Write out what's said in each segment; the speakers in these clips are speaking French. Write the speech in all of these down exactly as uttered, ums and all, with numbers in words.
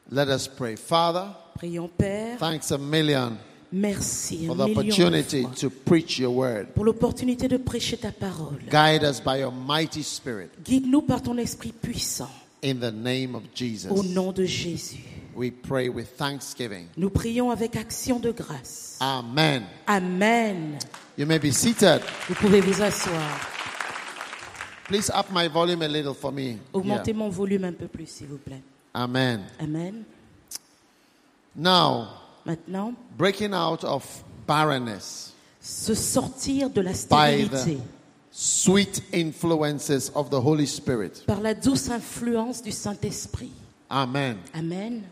Let us pray. Father, Prions, Père. thanks a million Merci for un the million de opportunity fois to preach your word. pour l'opportunité de prêcher ta parole. Guide us by your mighty spirit Guide-nous par ton esprit puissant. in the name of Au Jesus. nom de Jésus. We pray with thanksgiving. Nous prions avec action de grâce. Amen. Amen. You may be seated. Vous pouvez vous asseoir. Please up my volume a little for me. Augmentez Yeah. mon volume un peu plus, s'il vous plaît. Amen. Amen. Now, Maintenant, breaking out of barrenness se sortir de la by stérilité the sweet influences of the Holy Spirit. par la douce influence du Saint-Esprit. Amen. Amen.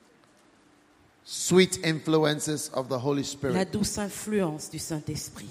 Sweet influences of the Holy La Spirit. douce influence du Saint-Esprit.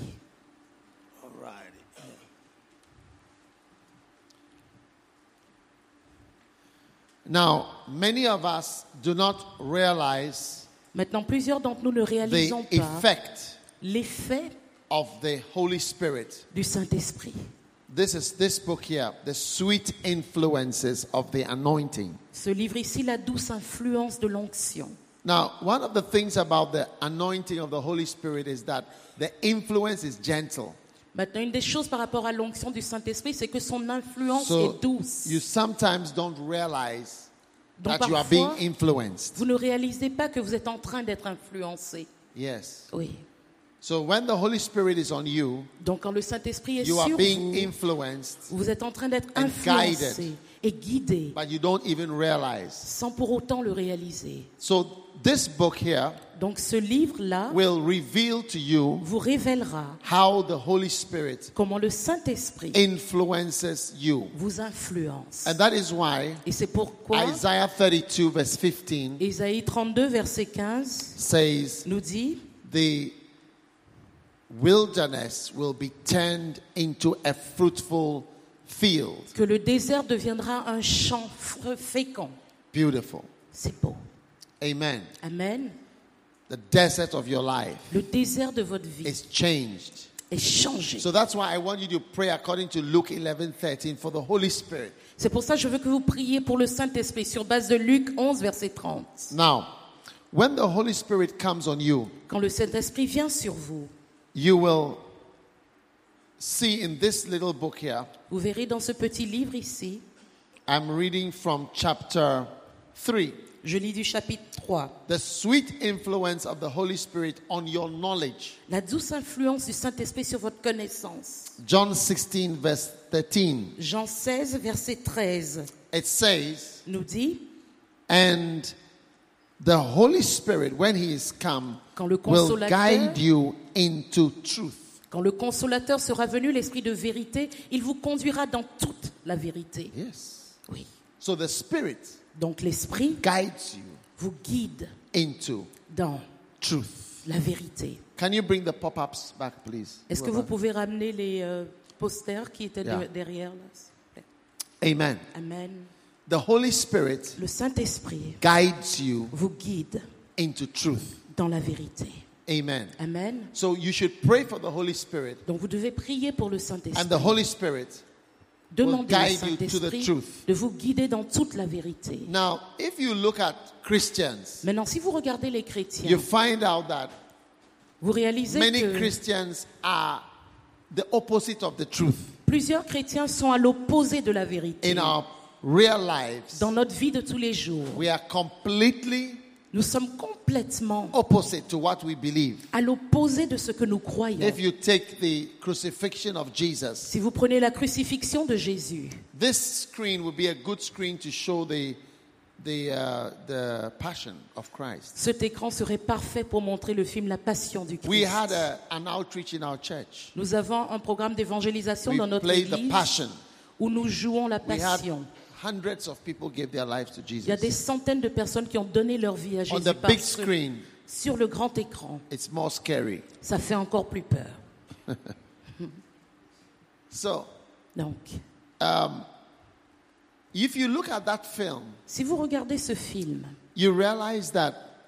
Now, many of us do not realize Maintenant, plusieurs d'entre nous ne the réalisons pas effect l'effet of the Holy Spirit. du Saint-Esprit. This is this book here, The Sweet Influences of the Anointing. Ce livre ici, la douce influence de l'onction. Now, one of the things about the anointing of the Holy Spirit is that the influence is gentle. Maintenant, une des choses par rapport à l'onction du Saint-Esprit, c'est que son influence So est douce. you sometimes don't realize Donc that you are being parfois, influenced. vous ne réalisez pas que vous êtes en train d'être influencé. Yes. Oui. So when the Holy Spirit is on you, Donc quand le Saint-Esprit est you are sur being vous, influenced, vous êtes en train d'être and influencé guided. et guidé but you don't even realize. sans pour autant le réaliser. So this book here Donc ce livre-là will reveal to you vous révélera how the Holy Spirit comment le Saint-Esprit influences you. vous influence. And that is why Et c'est pourquoi Isaiah thirty-two verse fifteen Ésaïe trente-deux, verset quinze says nous dit the wilderness will be turned into a fruitful field. que le désert deviendra un champ f- fécond. Beautiful. C'est beau. Amen. Amen. The desert of your life Le désert de votre vie is changed. est changé. So that's why I want you to pray according to Luke eleven thirteen for the Holy Spirit. C'est pour ça que je veux que vous priez pour le Saint-Esprit sur base de Luc onze, verset trente. Now, when the Holy Spirit comes on you, Quand le Saint-Esprit vient sur vous, you will see in this little book here, vous verrez dans ce petit livre ici, I'm reading from chapter three, je lis du chapitre trois, the sweet influence of the Holy Spirit on your knowledge. la douce influence du Saint-Esprit sur votre connaissance. John sixteen, verse thirteen. Jean seize, verset treize It says, nous dit, and the Holy Spirit, when he is come, quand le will consolateur, guide you into truth. quand le consolateur sera venu, l'Esprit de vérité, il vous conduira dans toute la vérité. Yes. Oui. So the Spirit Donc l'Esprit guides you vous guide into dans truth. la vérité. Can you bring the pop-ups back, please? Est-ce que vous pouvez ramener les euh, posters qui étaient Yeah. de- derrière là, s'il vous plaît? Amen. Amen. The Holy Spirit Le Saint-Esprit guides you vous guide into truth. dans la vérité. Amen. Amen. So you should pray for the Holy Spirit, Donc vous devez prier pour le and Saint-Esprit. the Holy Spirit. Demandez au guide you to the Saint-Esprit truth. de vous guider dans toute la vérité. Now, if you look at Christians, Maintenant, si vous regardez les chrétiens, you find out that vous réalisez many que Christians are the opposite of the truth. plusieurs chrétiens sont à l'opposé de la vérité. In our real lives, Dans notre vie de tous les jours, we are completely nous sommes complètement opposite to what we believe. à l'opposé de ce que nous croyons. If you take the crucifixion of Jesus, Si vous prenez la crucifixion de Jésus, this screen would be a good screen to show the the uh, the passion of Christ. cet écran serait parfait pour montrer le film La Passion du We Christ. had a, an outreach in our church. Nous avons un programme d'évangélisation We dans notre played the église passion. où nous jouons la We had passion. hundreds of people gave their lives to Il y a des Jesus. centaines de personnes qui ont donné leur vie à On Jésus the big parce que screen, sur le grand écran, it's more scary. ça fait encore plus peur. So, Donc, um, if you look at that film, si vous regardez ce film, you realize that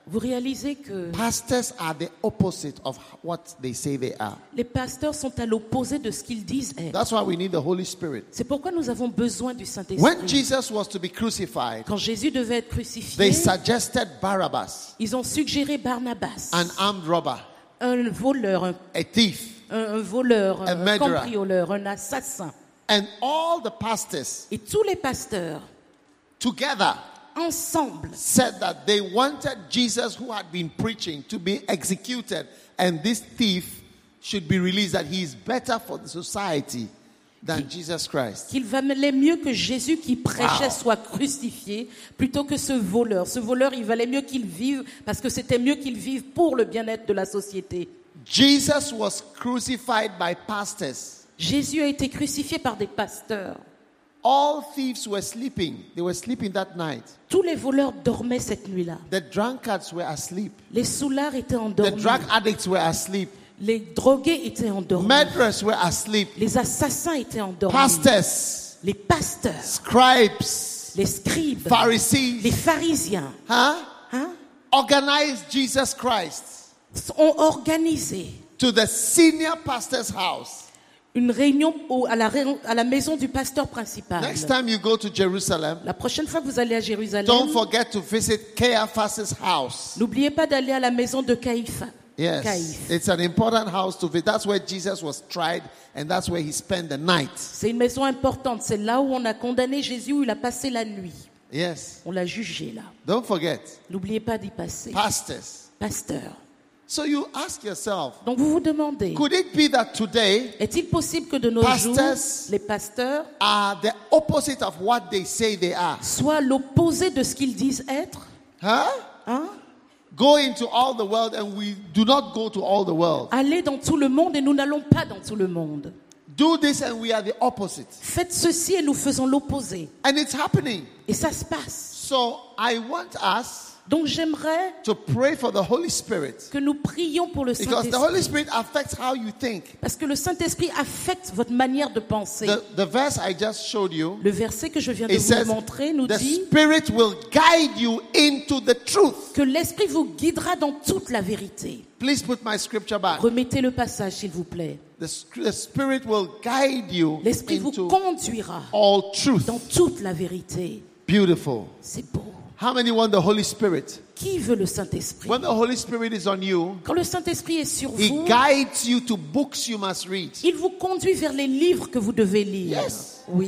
Vous réalisez que Pastors are the opposite of what they say they are. les pasteurs sont à l'opposé de ce qu'ils disent être. That's why we need the Holy Spirit. C'est pourquoi nous avons besoin du When Saint-Esprit. Jesus was to be crucified, Quand Jésus devait être they crucifié, suggested Barabbas, ils ont suggéré Barnabas, an armed robber, un voleur, un, a thief. un- un voleur, A un murderer. cambrioleur, un assassin. And all the pastors Et tous les pasteurs, together ensemble, said that they wanted Jesus, who had been preaching, to be executed, and this thief should be released, that he is better for the society than Jesus Christ. qu'il valait mieux que Jésus qui prêchait Wow. soit crucifié plutôt que ce voleur. Ce voleur, il valait mieux qu'il vive parce que c'était mieux qu'il vive pour le bien-être de la société. Jesus was crucified by pastors. Jésus a été crucifié par des pasteurs. All thieves were sleeping. They were sleeping that night. Tous les voleurs dormaient cette nuit-là. The drunkards were asleep. Les soulards étaient The endormis. drug addicts were asleep. Les drogués étaient endormis. Murderers were asleep. Les assassins étaient endormis. Pastors, Les pasteurs, scribes, les scribes, les Pharisees, pharisiens, huh? hein, organized Jesus Christ ont organisé to the senior pastor's house. une réunion au- à, la, ré- à la maison du pasteur principal. Next time you go to Jerusalem, La prochaine fois que vous allez à Jérusalem, don't forget to visit Caiaphas' house. n'oubliez pas d'aller à la maison de Caïphe. Yes, Caïphe. it's an important house to visit. That's where Jesus was tried, and that's where he spent the night. C'est une maison importante. C'est là où on a condamné Jésus, où il a passé la nuit. Yes, On l'a jugé là. don't forget. N'oubliez pas d'y passer. Pastors. Pasteur. So you ask yourself, Donc vous vous demandez, could it be that today est-il possible que de nos Pastors jours, les pasteurs are the opposite of what they say they are? soient l'opposé de ce qu'ils disent être? Huh? Hein? Go into all the world, and we do not go to all the world. Allez dans tout le monde et nous n'allons pas dans tout le monde. Do this, and we are the opposite. Faites ceci et nous faisons l'opposé. And it's happening. Et ça se passe. So I want us Donc j'aimerais to pray for the Holy Spirit, que nous prions pour le because the Holy Saint-Esprit. Spirit affects how you think. Parce que le Saint-Esprit affecte votre manière de penser. The, the verse I just showed you, Le verset que je viens de it vous says, montrer nous the dit Spirit will guide you into the truth. que l'Esprit vous guidera dans toute la vérité. Please put my scripture back. Remettez le passage, s'il vous plaît. The, sc- the Spirit will guide you L'Esprit vous into conduira all truth. dans toute la vérité. Beautiful. C'est beau. How many want the Holy Spirit? Qui veut le Saint-Esprit? When the Holy Spirit is on you, Quand le Saint-Esprit est sur He vous, guides you to books you must read. il vous conduit vers les livres que vous devez lire. Yes. Oui,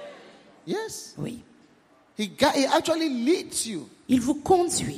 Yes. oui. He, gui- he actually leads you. Il vous conduit.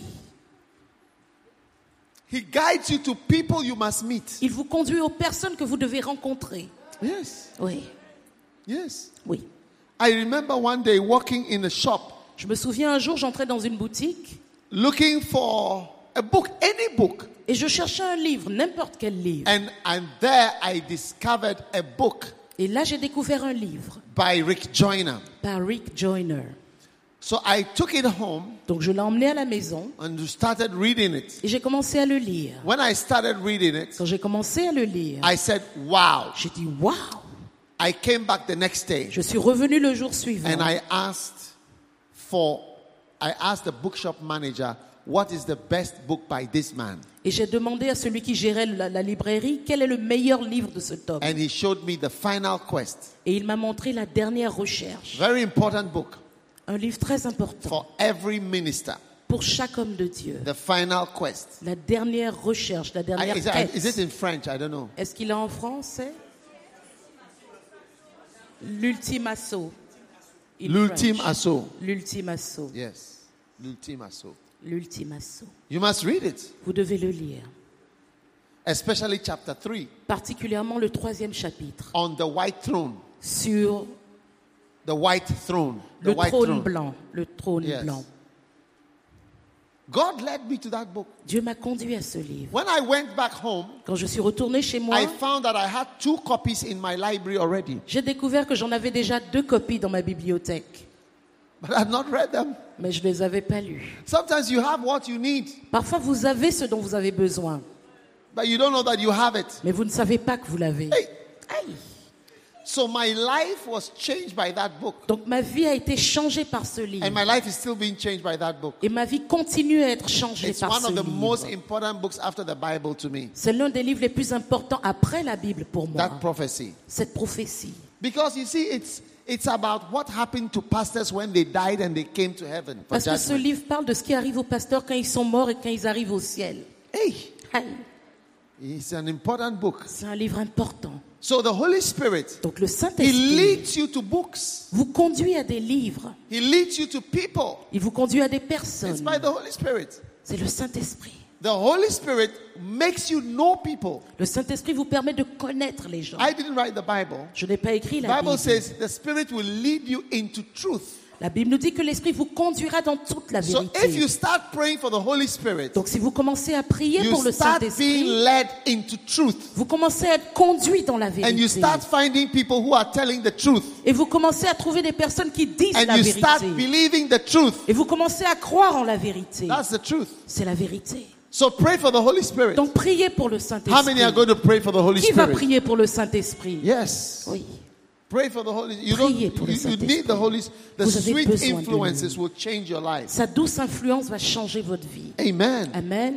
He guides you to people you must meet. Il vous conduit aux personnes que vous devez rencontrer. Yes. Oui, Yes. oui. I remember one day walking in a shop Je me souviens un jour, j'entrais dans une boutique looking for a book, any book. et je cherchais un livre, n'importe quel livre. And, and there I discovered a book Et là, j'ai découvert un livre by Rick Joyner. par Rick Joyner. So I took it home Donc je l'ai emmené à la maison and started reading it. et j'ai commencé à le lire. When I started reading it, Quand j'ai commencé à le lire, I said, wow. j'ai dit waouh. I came back the next day Je suis revenu le jour suivant and I asked for, I asked the bookshop manager, what is the best book by this man? et j'ai demandé à celui qui gérait la, la librairie quel est le meilleur livre de cet homme. And he showed me the final quest. Et il m'a montré la dernière recherche. Very important book Un livre très important for every minister. pour chaque homme de Dieu. The final quest. La dernière recherche, la I- dernière is, it, quête. is it in French? I don't know. Est-ce qu'il est en français? L'ultime assaut. In L'ultime French. assaut. L'ultime assaut. Yes. L'ultime assaut. L'ultime assaut. You must read it. Vous devez le lire. Especially chapter three. Particulièrement le troisième chapitre On the white throne. sur The white throne. The le white trône throne. blanc. Le trône Yes. blanc. God led me to that book. Dieu m'a conduit à ce livre. When I went back home, Quand je suis retourné chez moi, I found that I had two copies in my library already, j'ai découvert que j'en avais déjà deux copies dans ma bibliothèque. but I had not read them. Mais je ne les avais pas lues. Sometimes you have what you need, Parfois, vous avez ce dont vous avez besoin, but you don't know that you have it. mais vous ne savez pas que vous l'avez. Hey. Aïe. So my life was changed by that book. Donc ma vie a été changée par ce livre. And my life is still being changed by that book. Et ma vie continue à être changée It's par one ce of the most livre. important books after the Bible to me. C'est l'un des livres les plus importants après la Bible pour moi. That prophecy. Cette prophétie. Because you see, it's it's about what happened to pastors when they died and they came to heaven for Parce que ce judgment. livre parle de ce qui arrive aux pasteurs quand ils sont morts et quand ils arrivent au ciel. Hey, Aïe. it's an important book. C'est un livre important. So the Holy Spirit, Donc le He Saint-Esprit leads you to books. vous conduit à des livres. He leads you to people. Il vous conduit à des It's personnes. by the Holy Spirit. C'est le Saint-Esprit. The Holy Spirit makes you know people. Le Saint-Esprit vous permet de connaître les gens. I didn't write the Bible. Je n'ai pas écrit The la Bible Bible. says the Spirit will lead you into truth. La Bible nous dit que l'Esprit vous conduira dans toute la So if you vérité. start praying for the Holy Spirit, Donc si vous commencez à prier you pour le start being Saint-Esprit, led into truth. vous commencez à être conduit dans la And you vérité. start finding people who are telling the truth. Et vous commencez à trouver des personnes qui disent And la you start vérité. believing the truth. Et vous commencez à croire en la vérité. That's the truth. C'est la vérité. So pray for the Holy Spirit. Donc priez pour le How Saint-Esprit. many are going to pray for the Holy Qui va Spirit? prier pour le Saint-Esprit? Yes. Oui. Pray for the Holy. You don't. Priez pour le You, you Saint-Esprit. need the Holy. The Vous avez sweet besoin de influences lui. will change your life. Sa douce influence va changer votre vie. Amen. Amen.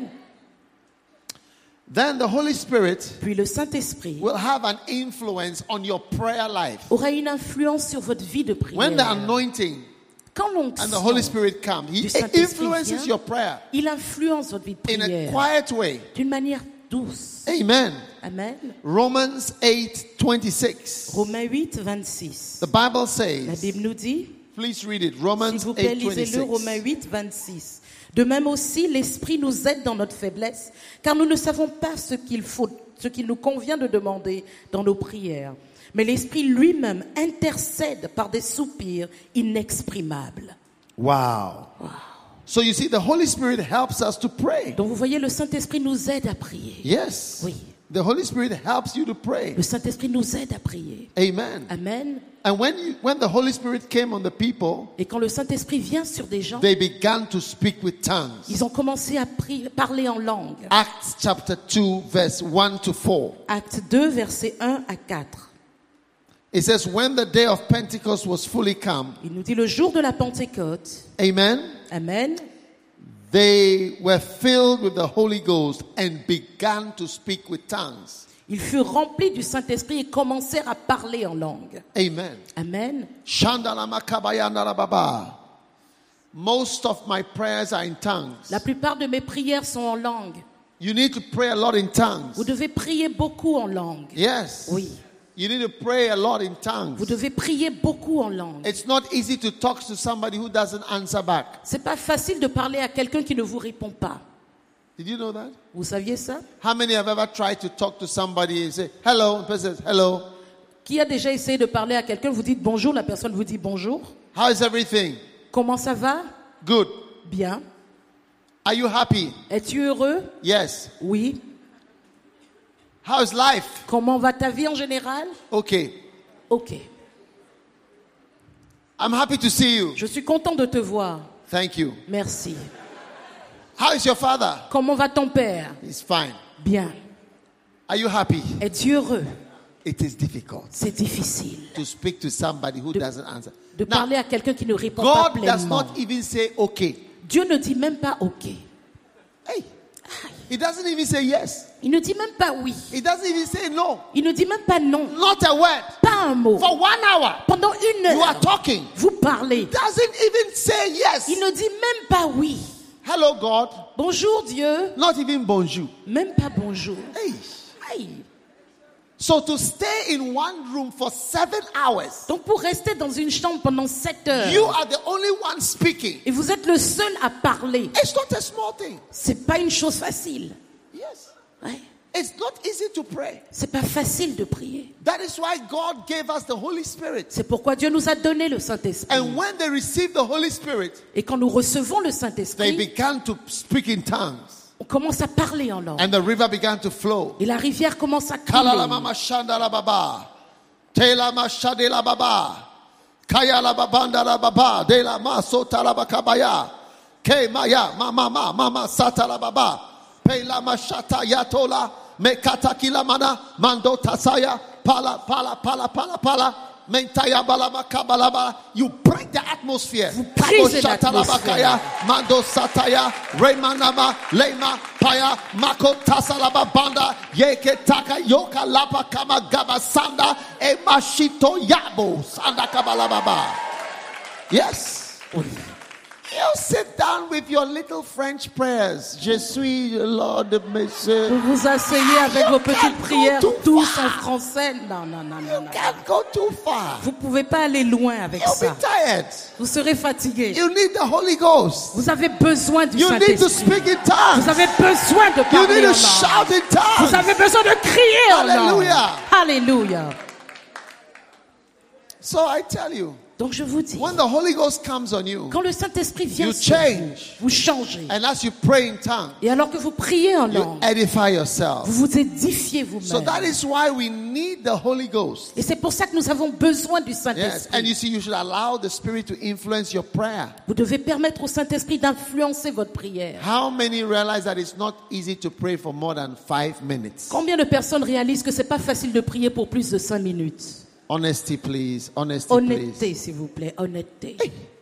Then the Holy Spirit Puis le Saint-Esprit will have an influence on your prayer life. aura une influence sur votre vie de When the prière. anointing Quand and the Holy l'onction, Spirit come, He du Saint-Esprit influences vient, your prayer il influence votre vie de in a prière quiet way. d'une manière douce. Amen. Amen. Romans eight twenty-six. Romains huit, vingt-six. The Bible La says, Bible nous dit, please read it. s'il Romans vous plaît, eight lisez-le, Romains twenty-six. huit, vingt-six. De même aussi, l'Esprit nous aide dans notre faiblesse, car nous ne savons pas ce qu'il faut, ce qu'il nous convient de demander dans nos prières. Mais l'Esprit lui-même intercède par des soupirs inexprimables. Wow. So you see, the Holy Spirit helps us to pray. Donc vous voyez, le Saint-Esprit nous aide à prier. Yes. Oui. The Holy Spirit helps you to pray. Le Saint-Esprit nous aide à prier. Amen. Amen. And when you, when the Holy Spirit came on the people, Et quand le Saint-Esprit vient sur des gens, they began to speak with tongues. ils ont commencé à pri- parler en langue. Acts chapter two, verse one to four. Acte deux, versets un à quatre. It says, when the day of Pentecost was fully come, Il nous dit le jour de la Pentecôte. amen, Amen. they were filled with the Holy Ghost and began to speak with tongues. Ils furent remplis du Saint-Esprit et commencèrent à parler en langue. Amen. Amen. Shandalamakabaya. Most of my prayers are in tongues. La plupart de mes prières sont en langue. You need to pray a lot in tongues. Vous devez prier beaucoup en langue. Yes. Oui. You need to pray a lot in Vous tongues. devez prier beaucoup en langue. It's not easy to talk to somebody who doesn't answer back. C'est pas facile de parler à quelqu'un qui ne vous répond pas. Did you know that? Vous saviez ça? How many have ever tried to talk to somebody and say, hello, and the person says, hello, Qui a déjà essayé de parler à quelqu'un, vous dites bonjour, la personne vous dit bonjour. how is everything? Comment ça va? Good. Bien. Are you happy? Es-tu heureux? Yes. Oui. How is life? Comment va ta vie en général? Okay. Ok. I'm happy to see you. Je suis content de te voir. Thank you. Merci. How is your father? Comment va ton père? He's fine. Bien. Are you happy? Es-tu heureux? It is difficult C'est difficile to speak to somebody who doesn't answer. de Now, parler à quelqu'un qui ne répond pas God does pleinement. not even say okay. Dieu ne dit même pas OK. Hey. He doesn't even say yes. Il ne dit même pas oui. He doesn't even say no. Il ne dit même pas non. Not a word. Pas un mot. For one hour, Pendant une you are heure, talking. vous parlez. Doesn't even say yes. Il ne dit même pas oui. Hello, God. Bonjour Dieu. Not even bonjour. Même pas bonjour. Hey. Aïe. So to stay in one room for seven hours, Donc pour rester dans une chambre pendant sept heures, you are the only one speaking. et vous êtes le seul à parler, It's not a small thing. c'est pas une chose facile. Yes. Ouais. It's not easy to pray. C'est pas facile de prier. That is why God gave us the Holy Spirit. C'est pourquoi Dieu nous a donné le Saint-Esprit. And when they received the Holy Spirit, Et quand nous recevons le they Saint-Esprit, began to speak in tongues. on commence à parler en langue. And the river began to flow. Et la rivière commence à couler. Kalalamama shandala baba. Tela mashadela baba. Kayala babanda la baba. Dela masota la bakabaya. Ke maya mama mama mama sata la baba. Pela mashata yatola. Mekata kilamana mando tasaya. pala, pala, pala, pala, pala. Mentaya balaba kabalaba. You break the atmosphere. Vous brisez Shatalabakaya, Mando Sataya, Raymanama, Lema, Paya, Mako Tasalaba Banda, Yeke Taka, Yoka Lapa Kama Gaba Sanda, Emashito Yabo, Sanda Kabalababa. Yes. You sit down with your little French prayers. Je suis le Lord de Monsieur. Vous vous asseyez avec You vos petites can't go prières too tous far. en français. Non, non, non, non, You non. can't go too far. Vous pouvez pas aller loin avec You'll ça. be tired. Vous serez fatigué. You need the Holy Ghost. Vous avez besoin du You need to Saint-Esprit. speak in tongues. Vous avez besoin de You parler need en to langue. shout in Vous tongues. avez besoin de crier en langue. Hallelujah. Alléluia. So I tell you, Donc je vous dis, when the Holy Ghost comes on you, quand le Saint-Esprit vient You sur change. vous, vous changez. and as you pray in tongues, Et alors que vous priez en you langue, edify yourself. vous vous édifiez So that vous-même. is why we need the Holy Ghost. Et c'est pour ça que nous avons besoin du Yes, Saint-Esprit. and you see, you should allow the Spirit to influence your prayer. Vous devez permettre au Saint-Esprit d'influencer votre prière. How many realize that it's not easy to pray for more than five minutes? Combien de personnes réalisent que c'est pas facile de prier pour plus de cinq minutes? Honesty, please. Honesty, please. Honnêteté, s'il vous plaît, honnêteté.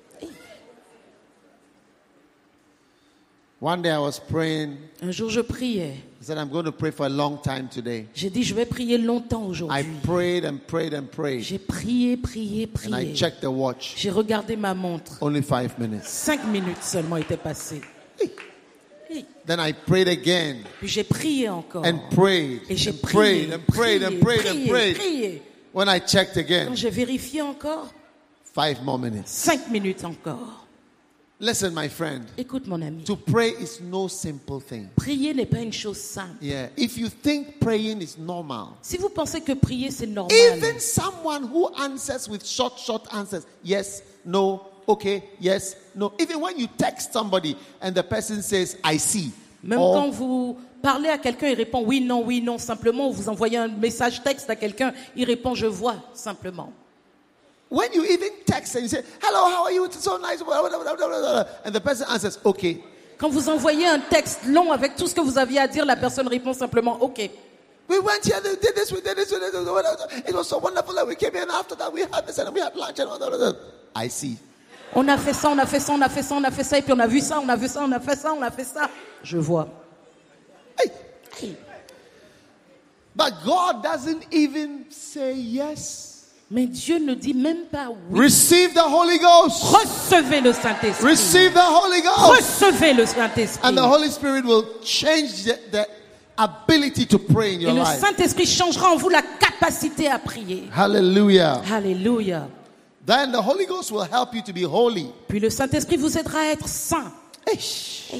One day I was praying. Un jour, je priais. I said, I'm going to pray for a long time today. J'ai dit, je vais prier longtemps I aujourd'hui. prayed and prayed and prayed. J'ai prié, prié, And I prié. checked the watch. J'ai regardé ma montre. Only five minutes. Cinq minutes seulement étaient passées. Hey. Then I prayed again Puis j'ai prié encore. and prayed Et j'ai and prié, prayed and prayed and prié, prayed and prié, prayed. prié. When I checked Quand again, j'ai vérifié encore, five more minutes. cinq minutes encore. Listen, my friend, Écoute mon ami, to pray is no simple thing. prier n'est pas une chose simple. Yeah. If you think praying is normal, Si vous pensez que prier c'est normal, even someone who answers with short, short answers, yes, no, okay, yes, no. Even when you text somebody and the person says, I see. même or, quand vous parlez à quelqu'un, il répond oui, non, oui, non, simplement, ou vous envoyez un message texte à quelqu'un, il répond je vois, simplement. when you even text and you say, hello, how are you? It's so nice. And the person answers, okay. Quand vous envoyez un texte long avec tout ce que vous aviez à dire, la personne répond simplement ok. We went here, we did this, we did this, we did this. It was so wonderful that we came here and after that we had this and we had lunch and all that. I see. On a fait ça, on a fait ça, on a fait ça, on a fait ça, et puis on a vu ça, on a vu ça, on a fait ça, on a fait ça. Je vois. Hey. Hey. But God doesn't even say yes. Mais Dieu ne dit même pas oui. Receive the Holy Ghost. Recevez le Saint-Esprit. Receive the Holy Ghost. Recevez le Saint-Esprit. And the Holy Spirit will change the, the ability to pray in Et your le life. Saint-Esprit changera en vous la capacité à prier. Hallelujah. Alléluia. Then the Holy Ghost will help you to be holy. Puis le Saint-Esprit vous aidera à être saint. Eish.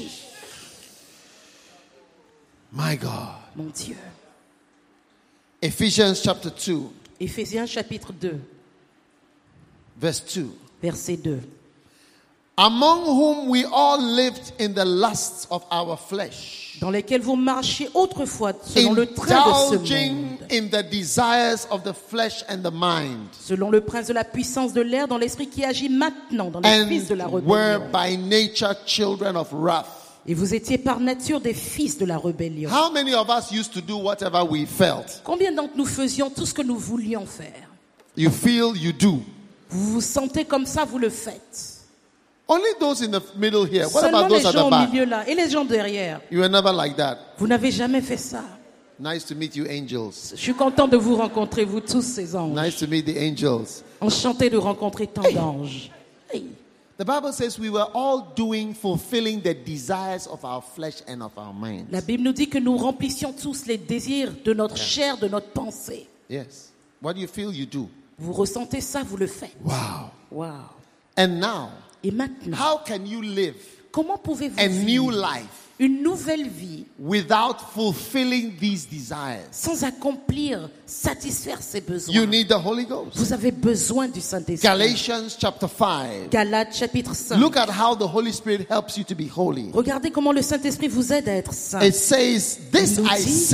My God. Mon Dieu. Ephesians chapter two, Éphésiens chapitre deux, verse two. verset deux. Among whom we all lived in the lusts of our flesh, Dans lesquels vous marchiez autrefois selon le train de ce indulging monde, in the desires of the flesh and the mind, selon le prince de la puissance de l'air, dans l'esprit qui agit maintenant dans les and fils de la were rébellion. by nature children of wrath. Et vous étiez par nature des fils de la rébellion. How many of us used to do whatever we felt? Combien d'entre nous faisions tout ce que nous voulions faire? You feel, you do. Vous vous sentez comme ça, vous le faites. Only those in the middle here. What Seulement about les those at gens the au back? milieu là et les gens derrière. You were never like that. Vous n'avez jamais fait ça. Nice to meet you, angels. Je suis content de vous rencontrer, vous tous ces anges. Nice to meet the angels. Enchanté de rencontrer tant d'anges. Hey. The Bible says we were all doing, fulfilling the desires of our flesh and of our minds. La Bible nous dit que nous remplissions tous les désirs de notre chair, de notre pensée. Yes. What do you feel, you do. Vous ressentez ça, vous le faites. Wow. Wow. And now, Et maintenant, how can you live comment pouvez-vous a new vivre life une nouvelle vie without fulfilling these desires? sans accomplir, satisfaire ses besoins? You need the Holy Ghost. Vous avez besoin du Saint-Esprit. Galatians chapter five. Galates chapitre cinq. Look at how the Holy Spirit helps you to be holy. Regardez comment le Saint-Esprit vous aide à être saint. It says, this Il nous I dit, say,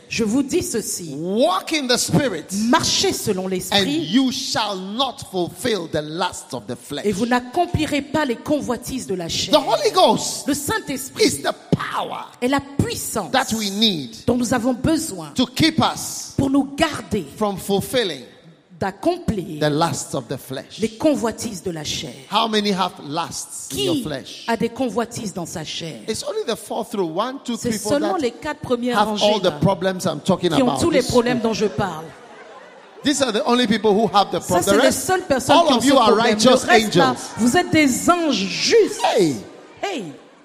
Je vous dis ceci. Walk in the Spirit, Marchez selon and l'esprit you shall not fulfill the lusts of the flesh. et vous n'accomplirez pas les convoitises de la The chair. Holy Ghost Le Saint-Esprit is the power est la puissance that we need dont nous avons besoin to keep us pour nous garder from fulfilling d'accomplir the lusts of the flesh. les convoitises de la chair. How many have lusts in your Qui flesh? a des convoitises dans sa chair? It's only the fourth row. One, two, C'est three, four seulement that les quatre premières have rangées all the là, problems I'm talking qui ont about. tous les This- problèmes dont je parle. These are the only people who have the Ça, problem. c'est The les rest, seules personnes all qui ont of ce you are problème. Le righteous reste, là, angels. vous êtes des anges justes. Hey, Hey,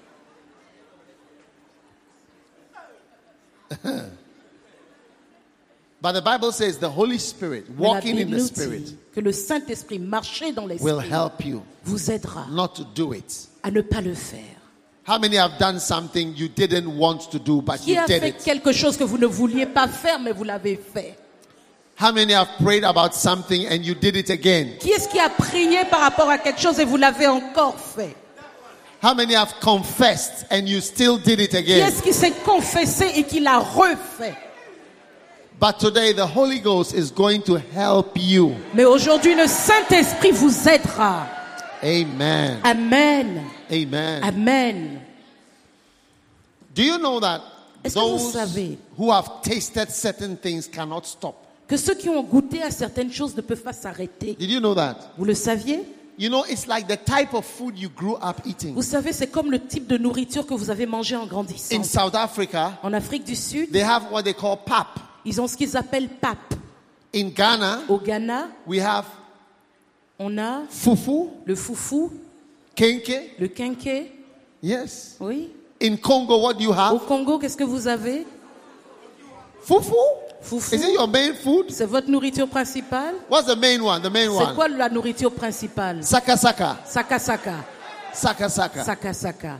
but the Bible says the Holy Spirit, mais la walking in Bible the nous Spirit, dit que le Saint-Esprit, marcher dans will l'Esprit, help you vous aidera not to do it. à ne pas le faire. How many have done something you didn't want to do, but Qui you a did fait it? quelque chose que vous ne vouliez pas faire, mais vous l'avez fait? How many have prayed about something and you did it again? Qui est-ce qui a prié par rapport à quelque chose et vous l'avez encore fait? How many have confessed and you still did it Qui again? est-ce qui s'est confessé et qui l'a refait? But today the Holy Ghost is going to help you. Mais aujourd'hui, le Saint-Esprit vous aidera. Amen. Amen. Amen. Amen. Do you know that Est-ce que vous those savez who have tasted certain things cannot stop? que ceux qui ont goûté à certaines choses ne peuvent pas s'arrêter? Did you know that? Vous le saviez? You know, it's like the type of food you grew up eating. Vous savez, c'est comme le type de nourriture que vous avez mangé en grandissant. In South Africa, En Afrique du Sud, they have what they call pap. ils ont ce qu'ils appellent pap. In Ghana, Au Ghana, we have on a fufu, le foufou, kenke. le kenke. Yes. Oui. In Congo, what do you Au have? Congo, qu'est-ce que vous avez? Fufu? Foufou. Is it your main food? C'est votre nourriture principale? What's the main one? The main C'est one. quoi la nourriture principale? Saka saka. Saka saka. Saka saka. Saka saka.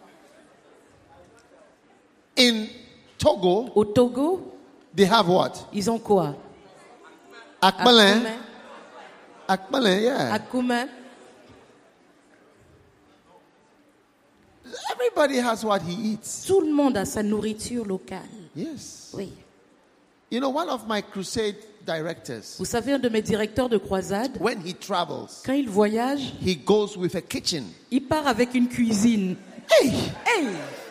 In Togo, Au Togo, they have what? ils ont quoi? Akbalin. Akoumen. Akbalin, yeah. Akoumen. Everybody has what he eats. Tout le monde a sa nourriture locale. Yes. Oui. You know, one of my crusade directors, Vous savez, un de mes directeurs de croisade, when he travels, quand il voyage, he goes with a kitchen. il part avec une cuisine. Hey! Hey!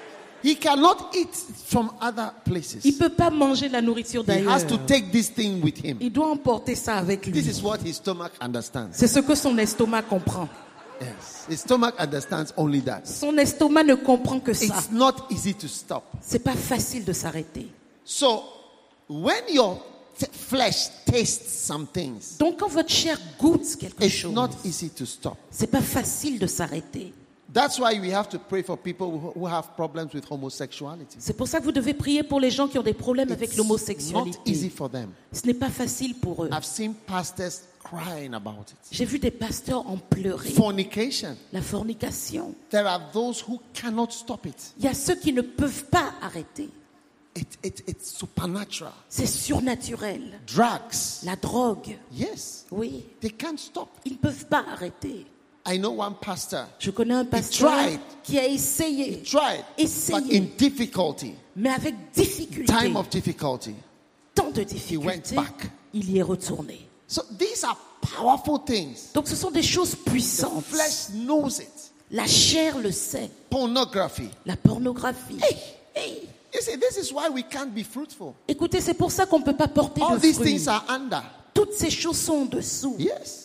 He cannot eat from other places. Il peut pas manger la nourriture He d'ailleurs. has to take this thing with him. Il doit emporter ça avec This lui. is what his stomach understands. C'est ce que son estomac comprend. Yes. His stomach understands only that. Son estomac ne comprend que ça. It's not easy to stop. C'est pas facile de s'arrêter. So, when your t- flesh tastes some things, Donc quand votre chair goûte quelque it's chose, not easy to stop. c'est pas facile de s'arrêter. That's why we have to pray for people who who have problems with homosexuality. C'est pour ça que vous devez prier pour les gens qui ont des problèmes avec It's not l'homosexualité. easy for them. Ce n'est pas facile pour eux. I've seen pastors crying about it. J'ai vu des pasteurs en pleurer. Fornication. La fornication. There are those who cannot stop it. Il y a ceux qui ne peuvent pas arrêter. It, it, it's supernatural. C'est surnaturel. Drugs. La drogue. Yes. Oui. They can't stop. Ils ne peuvent pas arrêter. I know one pastor. Je connais un pasteur tried. qui a essayé, Tried. Essayez. But in difficulty. mais avec difficulté, Time of difficulty. tant de went difficultés, back. il y est retourné. So these are powerful things. Donc ce sont des choses puissantes. Flesh knows it. La chair le sait. Pornography. La pornographie. Hey. Hey. You see, this is why we can't be fruitful. Écoutez, c'est pour ça qu'on ne peut pas porter All de these fruits. things are under. Toutes ces choses sont en dessous. Yes.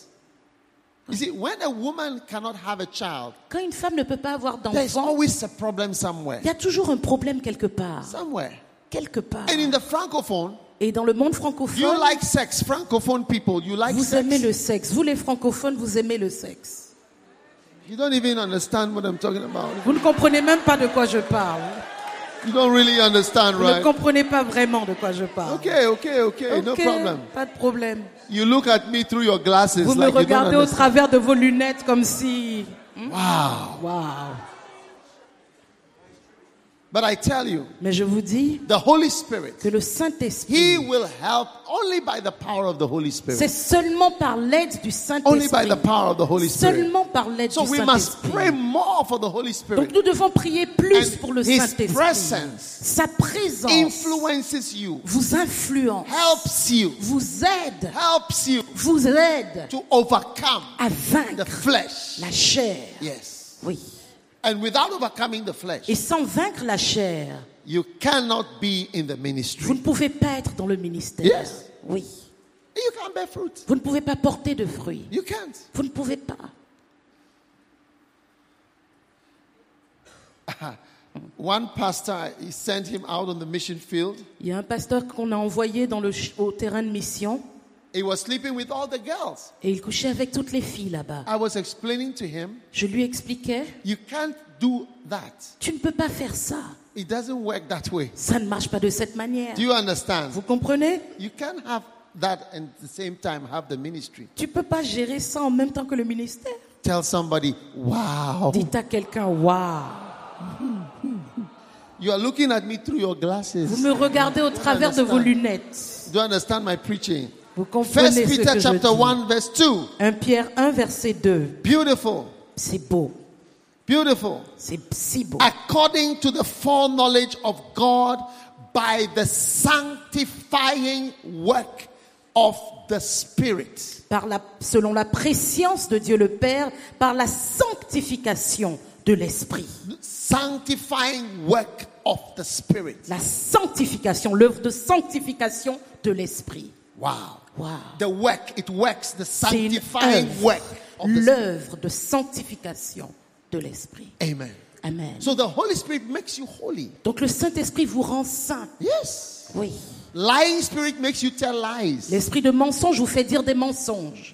You see, when a woman cannot have a child, Quand une femme ne peut pas avoir there's d'enfant, always a problem somewhere. il y a toujours un problème quelque part. Somewhere. Quelque part. And in the francophone, Et dans le monde you francophone, like sex. Francophone people, you like vous sex. aimez le sexe. Vous les francophones, vous aimez le sexe. You don't even understand what I'm talking about. Vous ne comprenez même pas de quoi je parle. You don't really understand, Vous ne right? comprenez pas vraiment de quoi je parle. Okay, okay, okay, no Ok, problem. pas de problème. You look at me through your glasses Vous me like you don't regardez au understand. travers de vos lunettes comme si... Wow. Waouh. But I tell you, Mais je vous dis the Holy Spirit, que le He Saint-Esprit, will help only by the power of the Holy c'est Spirit. seulement par l'aide du Only by Saint-Esprit. the power of the Holy Spirit. Seulement par l'aide So du we must Saint-Esprit. pray more for the Holy Donc Spirit. nous devons prier plus And pour le His Saint-Esprit. presence Sa présence influences you, vous influence, helps you, vous aide, helps you vous aide to overcome à the vaincre flesh. la chair. Yes. Oui. And without overcoming the flesh, Et sans vaincre la chair, you cannot be in the vous ministry. ne pouvez pas être dans le ministère. Yes. Oui. You can't bear fruit. Vous ne pouvez pas porter de fruits. You can't. Vous ne pouvez pas. One pastor, he sent him out on the mission field. Il y a un pasteur qu'on a envoyé dans le, ch- au terrain de mission He was sleeping with all the girls. et il couchait avec toutes les filles là-bas. I was explaining to him, Je lui expliquais, you can't do that. tu ne peux pas faire ça. It doesn't work that way. Ça ne marche pas de cette manière. Do you understand? Vous comprenez? You can't have that and at the same time have the ministry. Tu ne peux pas gérer ça en même temps que le ministère. Tell somebody, wow. Dites à quelqu'un, waouh. You are looking at me through your glasses. Vous me regardez au travers de vos lunettes. Do you understand my preaching? Vous comprenez First ce Peter que je chapter dis. one verse two. un Pierre un, verset deux. Beautiful. C'est beau. Beautiful. C'est si beau. According to the foreknowledge of God by the sanctifying work of the Spirit. Par la, selon la préscience de Dieu le Père, par la sanctification de l'Esprit. Sanctifying work of the Spirit. La sanctification, l'œuvre de sanctification de l'Esprit. Wow. Wow. The work, it works, the C'est une sanctifying œuvre, work of the Spirit. l'œuvre de sanctification de l'Esprit. Amen. Amen. So the Holy Spirit makes you holy. Donc le Saint-Esprit vous rend saint. Yes. Oui. Lying spirit makes you tell lies. L'esprit de mensonge vous fait dire des mensonges.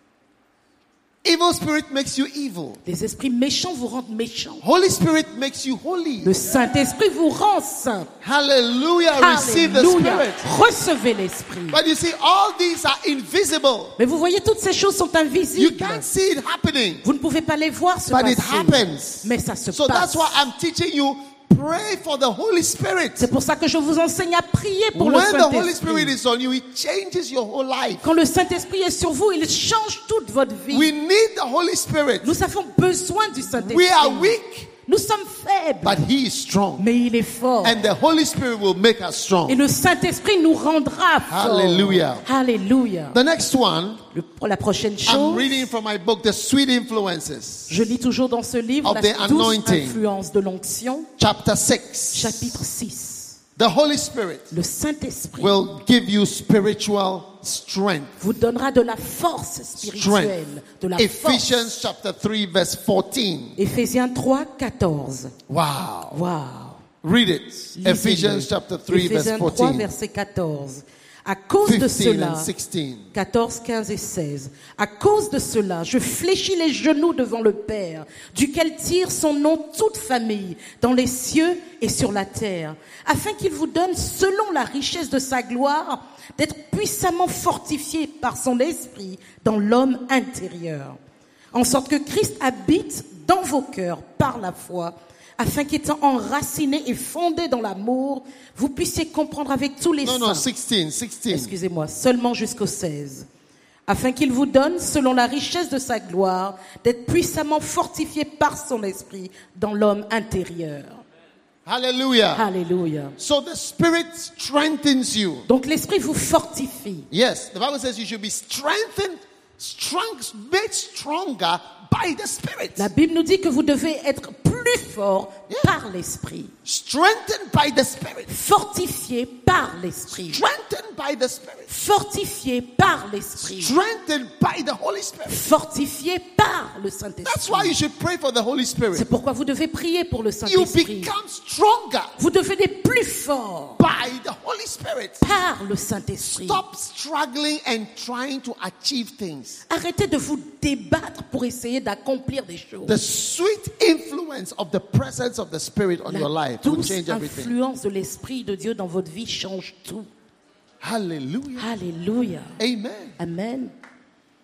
Evil spirit makes you evil. Les esprits méchants vous rendent méchants. Holy Spirit makes you holy. Le Saint-Esprit vous rend saint. Hallelujah. Receive the Alléluia. Spirit. Recevez l'Esprit. But you see, all these are invisible. Mais vous voyez, toutes ces choses sont You invisibles. can't see it happening. Vous ne pouvez pas les voir se But it passer. happens. Mais ça se So passe. that's why I'm teaching you, pray for the Holy Spirit. C'est pour ça que je vous enseigne à prier pour le When the Holy Spirit Saint-Esprit. is on you, it changes your whole life. Quand le Saint-Esprit est sur vous, il change toute votre vie. We need the Holy Spirit. Nous avons besoin du Saint-Esprit. We are weak, Nous sommes faibles, but He is strong. mais il est fort. And the Holy Spirit will make us Et strong. le Saint-Esprit nous rendra forts. Hallelujah. Alléluia. The next one, Le- pour la prochaine I'm chose, reading from my book, The Sweet Influences, je lis toujours dans ce livre Of la the douce anointing. influence de l'onction, chapter six. chapitre six. The Holy Spirit Le Saint-Esprit will give you spiritual strength. vous donnera de la force spirituelle, de la Ephesians force. chapter three, verse fourteen. Éphésiens trois, quatorze. Wow. Wow. Read it. Lisez-le. Ephesians chapter three, verse Éphésiens trois, fourteen. verset quatorze. À cause de fifteen cela, and sixteen. quatorze, quinze et seize. À cause de cela, je fléchis les genoux devant le Père, duquel tire son nom toute famille, dans les cieux et sur la terre, afin qu'il vous donne, selon la richesse de sa gloire, d'être puissamment fortifié par son esprit dans l'homme intérieur, en sorte que Christ habite dans vos cœurs par la foi, afin qu'étant enraciné et fondé dans l'amour, vous puissiez comprendre avec tous les No, no, saints. sixteen, sixteen. Excusez-moi, seulement jusqu'au seize. Afin qu'il vous donne, selon la richesse de sa gloire, d'être puissamment fortifié par son esprit dans l'homme intérieur. Hallelujah. Alléluia. So the Spirit strengthens you. Donc l'esprit vous fortifie. Yes, the Bible says you should be strengthened, strong, made stronger by the Spirit. La Bible nous dit que vous devez être plus fort Yeah. par l'esprit. Strengthened by the Spirit. Fortifié par l'esprit. Strengthened by the Spirit. Fortifié par l'esprit. Strengthened by the Holy Spirit. Fortifié par le That's why Saint-Esprit. you should pray for the Holy Spirit. C'est pourquoi vous devez prier pour le You Saint-Esprit. become stronger Vous devenez plus fort by the Holy Spirit. par le Saint-Esprit. Stop struggling and trying to achieve things. Arrêtez de vous débattre pour essayer d'accomplir des choses. The sweet influence of the presence of the Spirit on your La life will douce change everything. influence de l'Esprit de Dieu dans votre vie change tout. Hallelujah. Alléluia. Amen. Amen.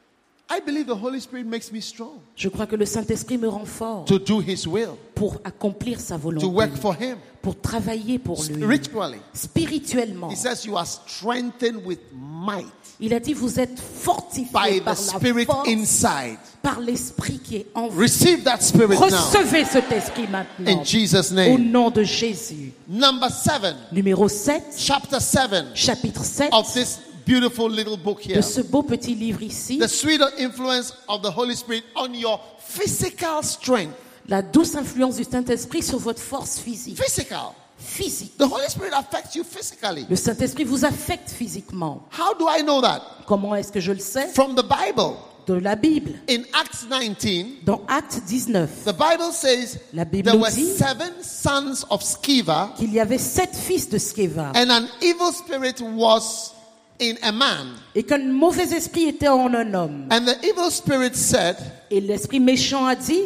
I believe the Holy Spirit makes me strong Je crois que le Saint-Esprit me rend fort to do His will, pour accomplir sa to volonté, work for Him pour travailler pour lui, spiritually. spirituellement. He says you are strengthened with might Il a dit, vous êtes by fortifiés the par la Spirit force, inside. par l'Esprit qui est en vous. Receive that Spirit now Recevez cet Esprit maintenant, in Jesus' au name. nom de Jésus. Number seven, Numéro sept, chapter seven chapitre sept of this beautiful little book here. de ce beau petit livre ici. The sweet influence of the Holy Spirit on your physical strength. La douce influence du Saint-Esprit sur votre force physique. Physical. Physique. The Holy Spirit affects you physically. Le Saint-Esprit vous affecte physiquement. How do I know that? Comment est-ce que je le sais? From the Bible. De la Bible. In Acts nineteen, Dans Acte dix-neuf, the Bible says La Bible there nous were dit seven sons of Sceva, qu'il y avait sept fils de Sceva and an evil spirit was in a man. et qu'un mauvais esprit était en un homme. And the evil spirit said, Et l'esprit méchant a dit,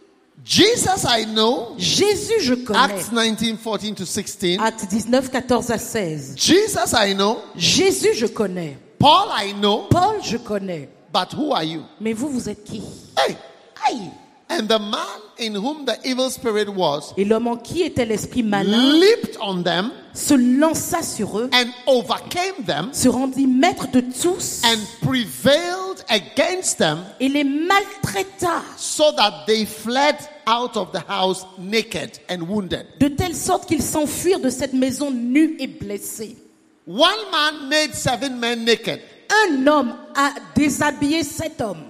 Jesus I know. Jésus je connais. Acts nineteen, fourteen to sixteen. Acte dix-neuf, quatorze à seize. Jesus I know. Jésus je connais. Paul I know. Paul je connais. But who are you? Mais vous, vous êtes qui? Hey. Aïe! And the man in whom the evil spirit was Et l'homme en qui était l'esprit malin leaped on them se lança sur eux, and overcame them se rendit maître de tous and prevailed against them et les maltraita so that they fled out of the house naked and wounded. de telle sorte qu'ils s'enfuirent de cette maison nus et blessés. One man made seven men naked. Un homme a déshabillé sept hommes.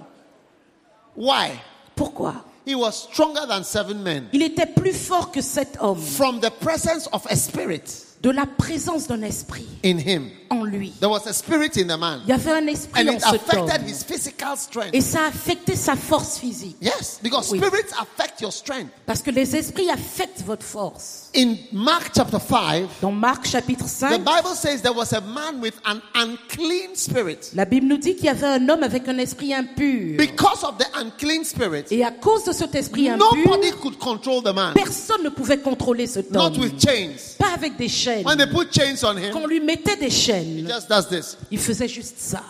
Why? Pourquoi? He was stronger than seven men. Il était plus fort que sept hommes. From the presence of a spirit De la présence d'un esprit in him. en lui. There was a spirit in the man. Il y avait un esprit And en it cet homme. affected his physical strength. Et ça a affecté sa force physique. Yes, because Oui. spirits affect your strength. Parce que les esprits affectent votre force. In Mark chapter five, Dans Marc chapitre the cinq, Bible says there was a man with an unclean spirit. la Bible nous dit qu'il y avait un homme avec un esprit impur. Because of the unclean spirit, Et à cause de cet esprit impur, nobody could control the man. personne ne pouvait contrôler cet Not homme. with chains. Pas avec des chaînes. When they put chains on him, Quand on lui mettait des he chaînes, just does this. il faisait juste ça.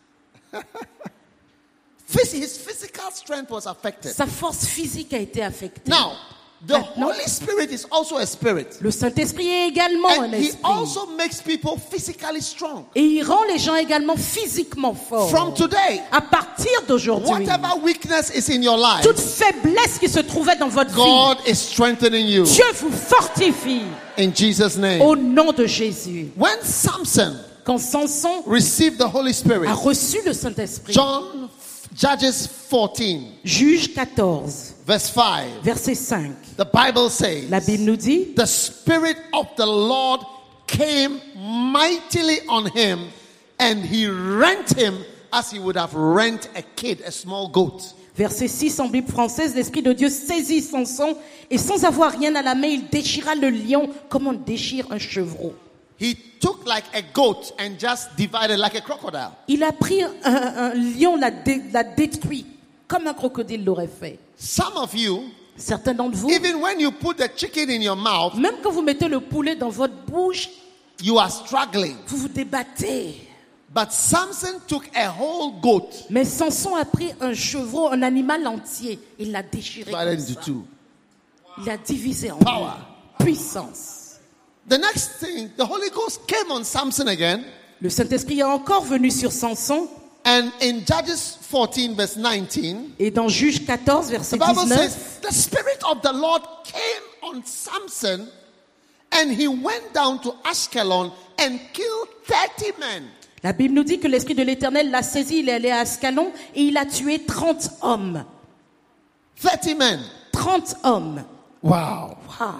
Phys- His physical strength was affected. Sa force physique a été affectée. Now, the Maintenant, Holy Spirit is also a spirit. le Saint-Esprit est également un And he esprit. also makes people physically strong. Et il rend les gens également physiquement forts. From today, À partir d'aujourd'hui, whatever weakness is in your life, toute faiblesse qui se trouvait dans votre God is strengthening you. vie, Dieu vous fortifie In Jesus' name. au nom de Jésus. When Samson Quand Samson received the Holy Spirit, a reçu le Saint-Esprit, John Judges fourteen, Juge quatorze, verse five, verset cinq, the Bible says, la Bible nous dit, the Spirit of the Lord came mightily on him, and he rent him as he would have rent a kid, a small goat. verset six en Bible française, l'Esprit de Dieu saisit Samson et sans avoir rien à la main, il déchira le lion comme on déchire un chevreau. He took like a goat and just divided like a crocodile. Il a pris un, un lion, l'a, dé- l'a détruit comme un crocodile l'aurait fait. Some of you, Certains d'entre vous, even when you put the chicken in your mouth, même quand vous mettez le poulet dans votre bouche, you are struggling. vous vous débattez. But Samson took a whole goat, Mais Samson a pris un chevreau, un animal entier, il l'a déchiré divided comme into ça. two. Il l'a divisé en Power. deux. Puissance. The next thing, the Holy Ghost came on Samson again. Le Saint-Esprit est encore venu sur Samson. And in Judges fourteen, verse nineteen, Et dans Juge quatorze, the verset Bible dix-neuf, says, the Spirit of the Lord came on Samson, and he went down to Ashkelon and killed thirty men. la Bible nous dit que l'Esprit de l'Éternel l'a saisi, il est allé à Ascalon et il a tué trente hommes. thirty men. trente hommes. Wow. Wow.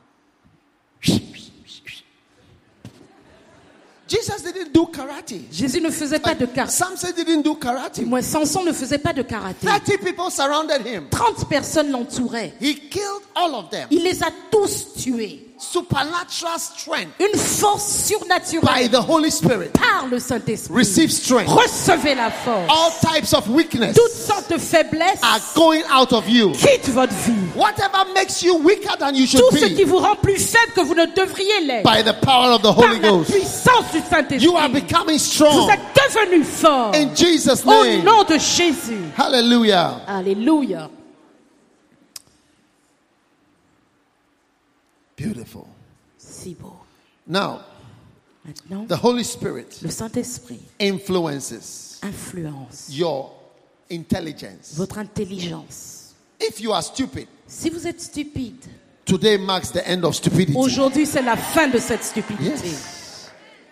Jesus didn't do karate. Jésus ne faisait pas de karaté. Samson didn't do karate. Moi, Samson ne faisait pas de karaté. thirty people surrounded him. trente personnes l'entouraient. He killed all of them. Il les a tous tués. supernatural strength Une force by surnaturelle the Holy Spirit. par le Saint-Esprit. Receive strength. Recevez la force. All types of weakness Toutes sortes de faiblesses are going out of you. quittent votre vie. Whatever makes you weaker than you should Tout ce qui be, vous rend plus faible que vous ne devriez l'être. by the power of the Par Holy la Ghost, puissance du Saint-Esprit. you are becoming Vous strong êtes devenu fort. in Jesus' Au name. nom de Jésus. Hallelujah. Alléluia. Beautiful. Si beau. Now, Maintenant, the Holy Spirit le Saint-Esprit influences influence your intelligence. votre intelligence. If you are stupid, Si vous êtes stupide, today marks the end of stupidity. aujourd'hui c'est la fin de cette stupidité. Yes.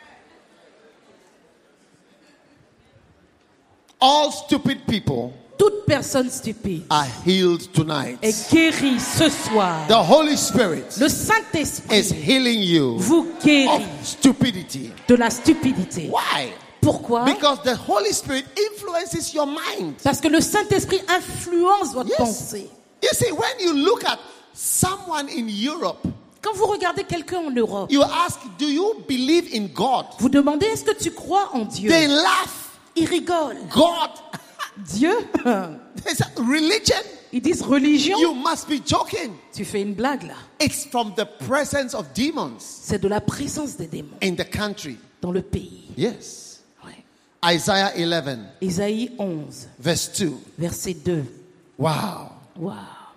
All stupid people Toute personne stupide are healed tonight. est guérie ce soir. The Holy Spirit Le is Saint-Esprit healing you vous guérit of stupidity. de la stupidité. Why? Pourquoi? Because the Holy Spirit influences your mind. Parce que le Saint-Esprit influence votre Yes. pensée. You see, when you look at someone in Europe, Quand vous regardez quelqu'un en Europe, you ask, do you believe in God? vous demandez est-ce que tu crois en Dieu? They laugh. Ils rigolent. God. Dieu? They say, religion? Ils disent religion? You must be joking. Tu fais une blague là. It's from the presence of demons C'est de la présence des démons in the country. dans le pays. Yes. Ouais. Isaiah eleven, Ésaïe onze, verse two. verset deux. Wow. Wow.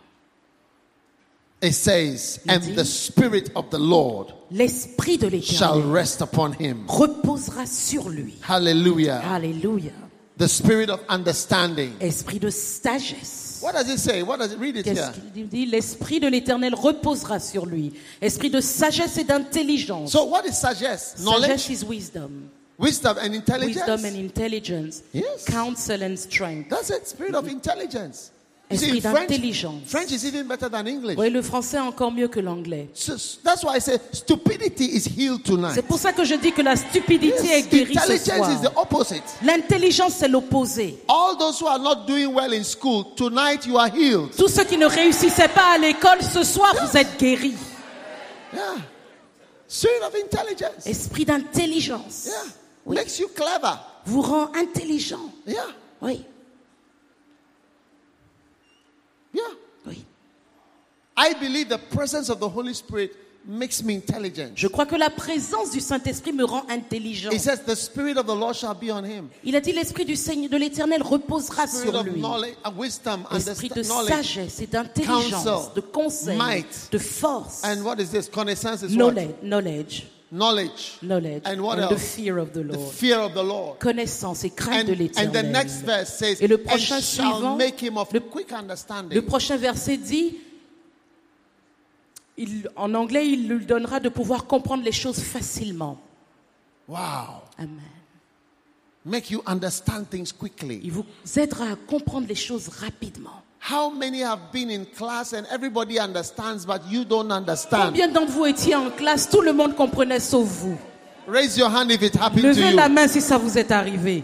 It says, Il and dit, the Spirit of the Lord L'Esprit de shall l'Éternel rest upon him. reposera sur lui. Hallelujah. Alléluia. The Spirit of understanding. Esprit de sagesse. What does it say? What does it read it here? Qu'est-ce qu'il dit? L'Esprit de l'Éternel reposera sur lui. Esprit de sagesse et d'intelligence. So what is sagesse? Knowledge, Sagesse is wisdom. wisdom, and intelligence. Wisdom and intelligence. Yes. Counsel and strength. That's it. Spirit of intelligence. You see, Esprit in French, d'intelligence. French is even better than English. Oui, le français est encore mieux que l'anglais. So, that's why I say stupidity is healed tonight. C'est pour ça que je dis que la stupidité Yes, est guérie ce intelligence soir. is the opposite. L'intelligence, c'est l'opposé. All those who are not doing well in school, tonight you are healed. Tous ceux qui ne réussissaient pas à l'école, ce soir, vous êtes guéris. Yeah. Spirit of intelligence. Esprit d'intelligence. Yeah. Oui. Makes you clever. Vous rend intelligent. Yeah. Oui, Yeah. oui. I believe the presence of the Holy Spirit makes me intelligent. Je crois que la présence du Saint-Esprit me rend intelligent. It says the Spirit of the Lord shall be on him. Il a dit l'Esprit du Seigneur, de l'Éternel reposera Spirit sur of lui. knowledge and wisdom, Esprit de understand- knowledge. sagesse et d'intelligence, counsel, de conseil, might. de force, And what is this? Connaissance is what? knowledge, knowledge, Knowledge. knowledge, And what and the else? fear of the The Lord. fear of the Lord. Connaissance et crainte And, de and the l'Éternel. next verse says, Et le and prochain shall suivant, make him of le- quick understanding. Le prochain verset dit, il, en anglais, il lui donnera de pouvoir comprendre les choses facilement. Wow. Amen. Make you understand things quickly. Il vous aidera à comprendre les choses rapidement. How many have been in class and everybody understands, but you don't understand? Combien d'entre vous étiez en classe, tout le monde comprenait sauf vous. Raise your hand if it happened to Levez la you. main si ça vous est arrivé.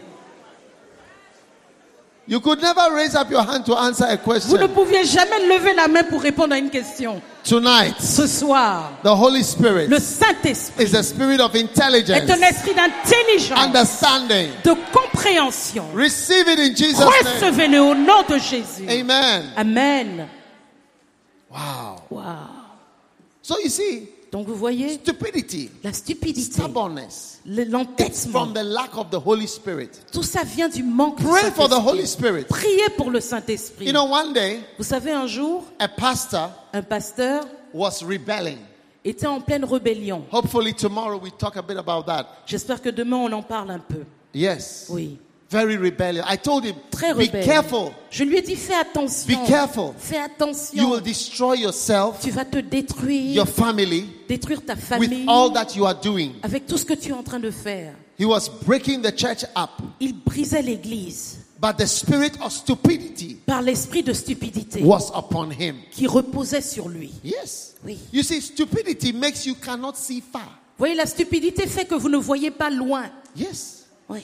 You could never raise up your hand to answer a Vous ne question. pouviez jamais lever la main pour répondre à une question. Tonight, Ce soir, the Holy Spirit le Saint-Esprit is the spirit of est un intelligence, esprit d'intelligence, understanding. de compréhension. Receive it in Jesus' name. Recevez-le au nom de Jésus. Amen. Amen. Wow. Wow. So you see, Donc vous voyez, stupidity, la stupidité, stubbornness, le- it's l'entêtement, from the lack of the Holy Spirit. tout ça vient du manque du Pray for the Holy Saint-Esprit. Spirit. Priez pour le Saint-Esprit. You know, one day, Vous savez, un jour, a pastor un pasteur was rebelling. était en pleine rébellion. Hopefully tomorrow we talk a bit about that. J'espère que demain on en parle un peu. Yes. Oui. Very rebellious. I told him, Très be rebelle. careful. Je lui ai dit, fais attention. Be careful. Fais You attention. will destroy yourself, Tu vas te détruire, your family, détruire ta with famille all that you are doing. avec tout ce que tu es en train de faire. He was breaking the church up. Il brisait l'église But the spirit of stupidity par l'esprit de stupidité was upon him. qui reposait sur lui. Yes. Oui. You see, stupidity makes you cannot see far. Vous voyez, la stupidité fait que vous ne voyez pas loin. Yes. Oui.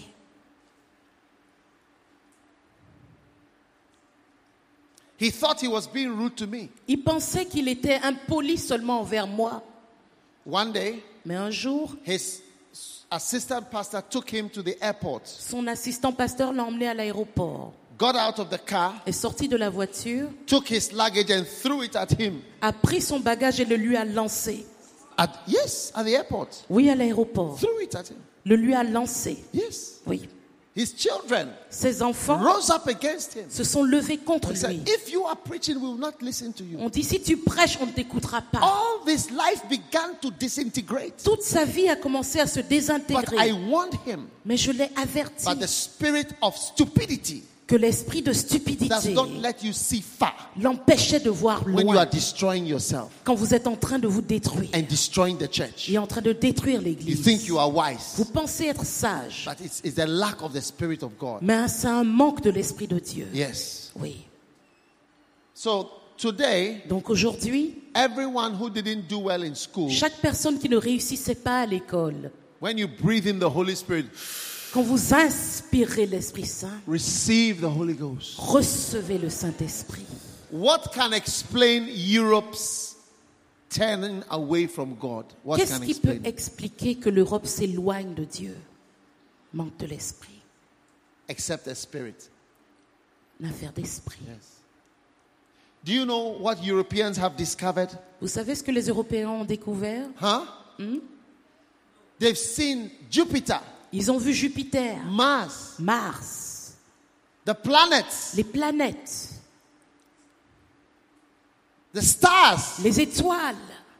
He thought he was being rude to me. Il pensait qu'il était impoli seulement envers moi. One day, Mais un jour, his assistant pastor took him to the airport, son assistant pasteur l'a emmené à l'aéroport, got out of the car, est sorti de la voiture, took his luggage and threw it at him. a pris son bagage et le lui a lancé. At, yes, at the airport. Oui, à l'aéroport. Threw it at him. Le lui a lancé. Yes. Oui. His children Ses enfants rose up against him. se sont levés contre He said, lui. if you are preaching, we will not listen to you. On dit, si tu prêches, on ne t'écoutera pas. All this life began to disintegrate. Toute sa vie a commencé à se But I désintégrer. warned him Mais je l'ai averti by the spirit of stupidity que l'esprit de does stupidité not let you see far l'empêchait de voir when you loin are destroying yourself quand vous êtes en train de vous détruire and destroying the church. et en train de détruire You l'église. think you are wise, Vous pensez être sage, but it's, it's the lack of the spirit of God. mais c'est un manque de l'esprit de Dieu. Yes. Oui. So today, Donc aujourd'hui, everyone who didn't do well in school, chaque personne qui ne réussissait pas à l'école, when you breathe in the Holy Spirit, quand vous inspirez l'Esprit Saint, receive the Holy Ghost. recevez le Saint-Esprit. What can explain Europe's turning away from God? What Qu'est-ce can qui peut explain? expliquer que l'Europe s'éloigne de Dieu? Manque de l'Esprit, Except the Spirit. l'affaire d'esprit. Yes. Do you know what Europeans have discovered? Vous savez ce que les Européens ont découvert? Huh? They've seen Jupiter, Ils ont vu Jupiter, Mars, Mars, the planets, les planètes, the stars les étoiles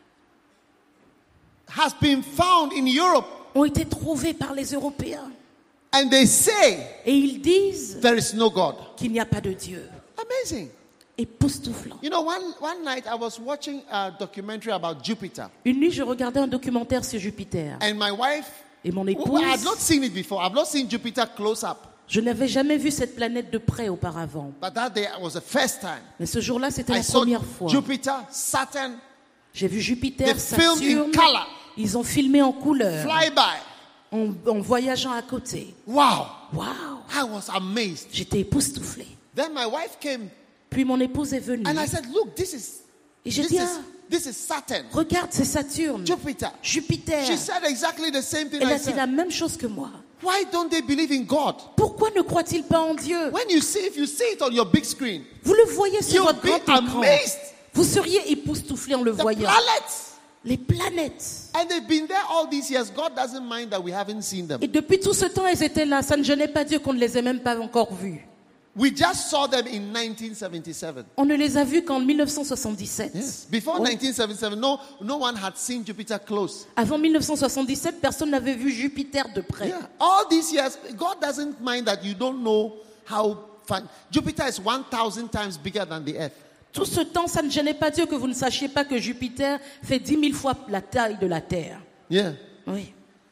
has been found in Europe, ont été trouvées par les Européens. and they say Et ils disent there is no God. qu'il n'y a pas de Dieu. Amazing. Époustouflant. You know, one, one night I was watching a documentary about Jupiter, Une nuit, je regardais un documentaire sur Jupiter. and my wife, Et mon I had not épouse, seen it before. I've not seen Jupiter close up. je n'avais jamais vu cette planète de près auparavant. But that day was the first time. Mais ce jour-là, c'était I la saw première fois. Jupiter, Saturn, J'ai vu they Jupiter, filmed in Saturne. color, Ils ont filmé en couleur, fly by. en, en voyageant à côté. Wow. Waouh! I was amazed. J'étais époustouflée. Then my wife came Puis mon épouse est venue. and I said, look, this is, Et j'ai this dit, is, ah, this is Saturn, regarde, c'est Saturne, Jupiter. Jupiter. She said exactly the same thing Elle I a dit la said. même chose que moi. Why don't they believe in God? Pourquoi ne croit-il pas en Dieu? When you see, if you see it on your big screen, Vous le voyez sur you'll votre be grand écran. amazed. Vous seriez époustouflé en le The voyant. planets. Les planètes. And they've been there all these years. God doesn't mind that we haven't seen them. Et depuis tout ce temps, elles étaient là. Ça ne gênait pas Dieu qu'on ne les ait même pas encore vues. We just saw them in nineteen seventy-seven. On ne les a vues qu'en mille neuf cent soixante-dix-sept. Yes. Before Oui. nineteen seventy-seven, no, no one had seen Jupiter close. Avant mille neuf cent soixante-dix-sept, personne n'avait vu Jupiter de près. Yeah. All these years, God doesn't mind that you don't know how fun. Jupiter is one thousand times bigger than the Earth. Tout ce temps, ça ne gênait pas Dieu que vous ne sachiez pas que Jupiter fait dix mille fois la taille de la Terre. Yeah. Oui.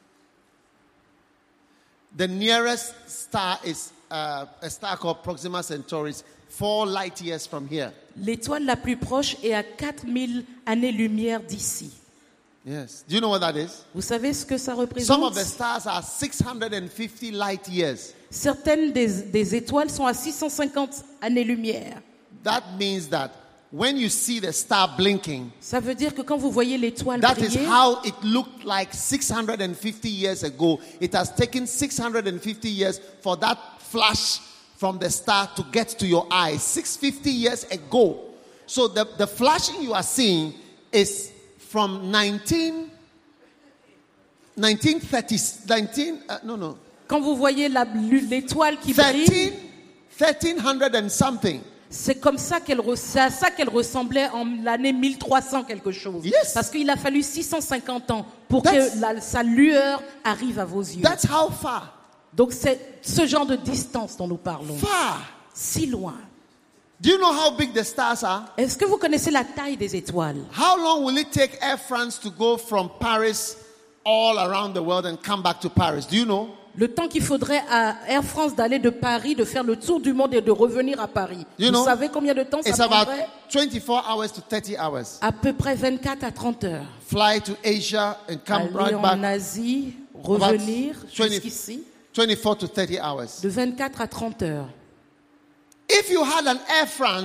The nearest star is uh, a star called Proxima Centauri, four light years from here. L'étoile la plus proche est à quatre mille années-lumière d'ici. Yes. Do you know what that is? Vous savez ce que ça Some représente? of the stars are six hundred fifty light years. Certaines des, des étoiles sont à six cent cinquante années-lumière. That means that when you see the star blinking, Ça veut dire que quand vous voyez l'étoile that is briller, how it looked like six hundred fifty years ago. It has taken six hundred fifty years for that flash from the star to get to your eye. six hundred fifty years ago. So the, the flashing you are seeing is from nineteen, nineteen thirties, nineteen, uh, no, no, quand vous voyez la- l'étoile qui brille, thirteen, thirteen hundred and something. c'est comme ça qu'elle, re- c'est à ça qu'elle ressemblait en l'année mille trois cents quelque chose. Yes. Parce qu'il a fallu six cent cinquante ans pour That's- que la- sa lueur arrive à vos yeux. That's how far. Donc c'est ce genre de distance dont nous parlons. Far. Si loin. Do you know how big the stars are? Est-ce que vous connaissez la taille des étoiles? How long will it take Air France to go from Paris all around the world and come back to Paris? Do you know? Le temps qu'il faudrait à Air France d'aller de Paris, de faire le tour du monde et de revenir à Paris. You Vous know, savez combien de temps ça It's about prendrait? twenty-four hours to thirty hours. À peu près vingt-quatre à trente heures. Fly to Asia and come Aller right en back. Asie, revenir twenty jusqu'ici. twenty-four to thirty hours. De vingt-quatre à trente heures. If you had an Air France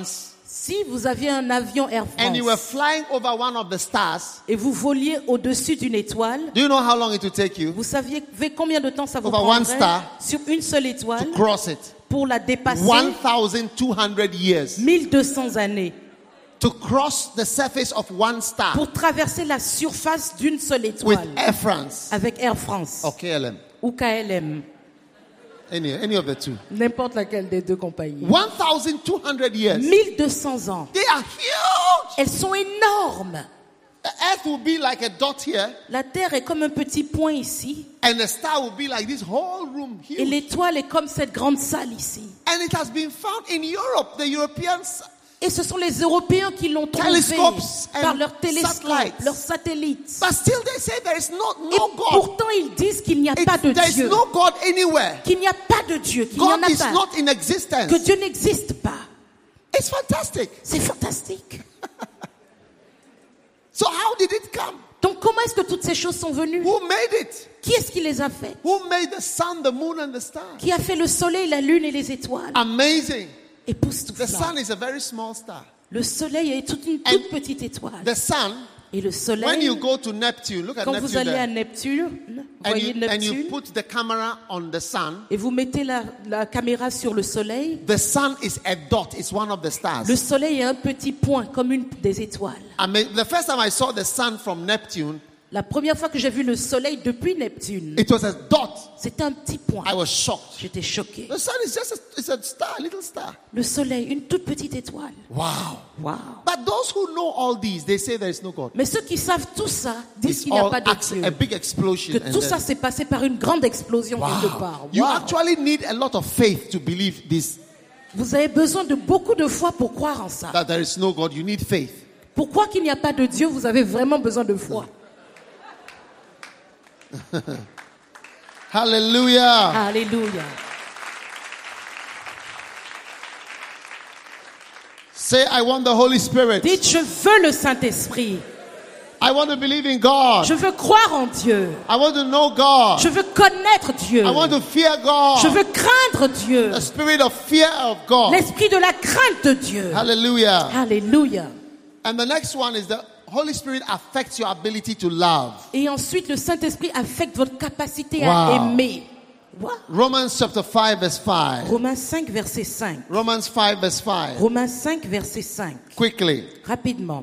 Si vous aviez un avion Air and you were France flying over one of the stars, et vous voliez au-dessus d'une étoile, do you know how long it would take you vous saviez combien de temps ça vous Over one prendrait star sur une seule to étoile cross it? pour la dépasser one thousand two hundred years. mille deux cents années, To cross the surface of one star pour traverser la surface d'une seule with étoile Air France avec Air France or K L M. ou K L M, Any, any of the two. n'importe laquelle des deux compagnies. one thousand two hundred years. mille deux cents ans. They are huge. Elles sont énormes. The earth will be like a dot here, La Terre est comme un petit point ici and the star will be like this whole room et huge. l'étoile est comme cette grande salle ici. And it has been found in Europe. The Europeans, Et ce sont les Européens qui l'ont trouvé Telescopes par and leurs télescopes, satellites. leurs satellites. but still they say there is no, Et no God. pourtant ils disent qu'il n'y a It- pas de there is Dieu, no God anywhere. qu'il n'y a pas de Dieu, qu'il n'y en God a is pas, not in existence. que Dieu n'existe pas. It's fantastic. C'est fantastique. So how did it come? Donc comment est-ce que toutes ces choses sont venues? Who made it? Qui est-ce qui les a fait? Who made the sun, the moon, and the stars? Qui a fait le soleil, la lune et les étoiles? Amazing. Et pousse tout The cela. sun is a very small star. Le soleil est toute une toute petite étoile. The sun, Et le when soleil, you go to Neptune, look at quand vous Neptune allez à there, Neptune, and voyez you, and you Neptune, put the camera on the sun, et vous mettez la, la caméra sur le soleil, the sun is a dot. It's one of the stars. le soleil est un petit point, comme une des étoiles. I mean, the first time I saw the sun from Neptune, La première fois que j'ai vu le soleil depuis Neptune, it was a dot. c'était un petit point. I was shocked. J'étais choquée. The sun is just a, it's a star, a little star. Le soleil, une toute petite étoile. Wow. Waouh. But those who know all these, they say there is no God. Mais ceux qui savent tout ça disent It's qu'il n'y a all pas de acc- Dieu. a big explosion. Que and tout then- ça s'est passé par une grande explosion quelque part. You Waouh. actually need a lot of faith to believe this, Vous avez besoin de beaucoup de foi pour croire en ça. that there is no God. You need faith. Pourquoi qu'il n'y a pas de Dieu, vous avez vraiment besoin de foi. Hallelujah. Alléluia. Say, I want the Holy Spirit. Dites, je veux le Saint-Esprit. I want to believe in God. Je veux croire en Dieu. I want to know God. Je veux connaître Dieu. I want to fear God. Je veux craindre Dieu. The spirit of fear of God. L'esprit de la crainte de Dieu. Hallelujah. Alléluia. And the next one is the Holy Spirit affects your ability to love. Et ensuite, le Saint-Esprit affecte votre capacité Wow. à aimer. Wow. Romans chapter five verse five. Romains cinq, verset cinq. Romans five verse five. Romains cinq, verset cinq. Quickly. Rapidement.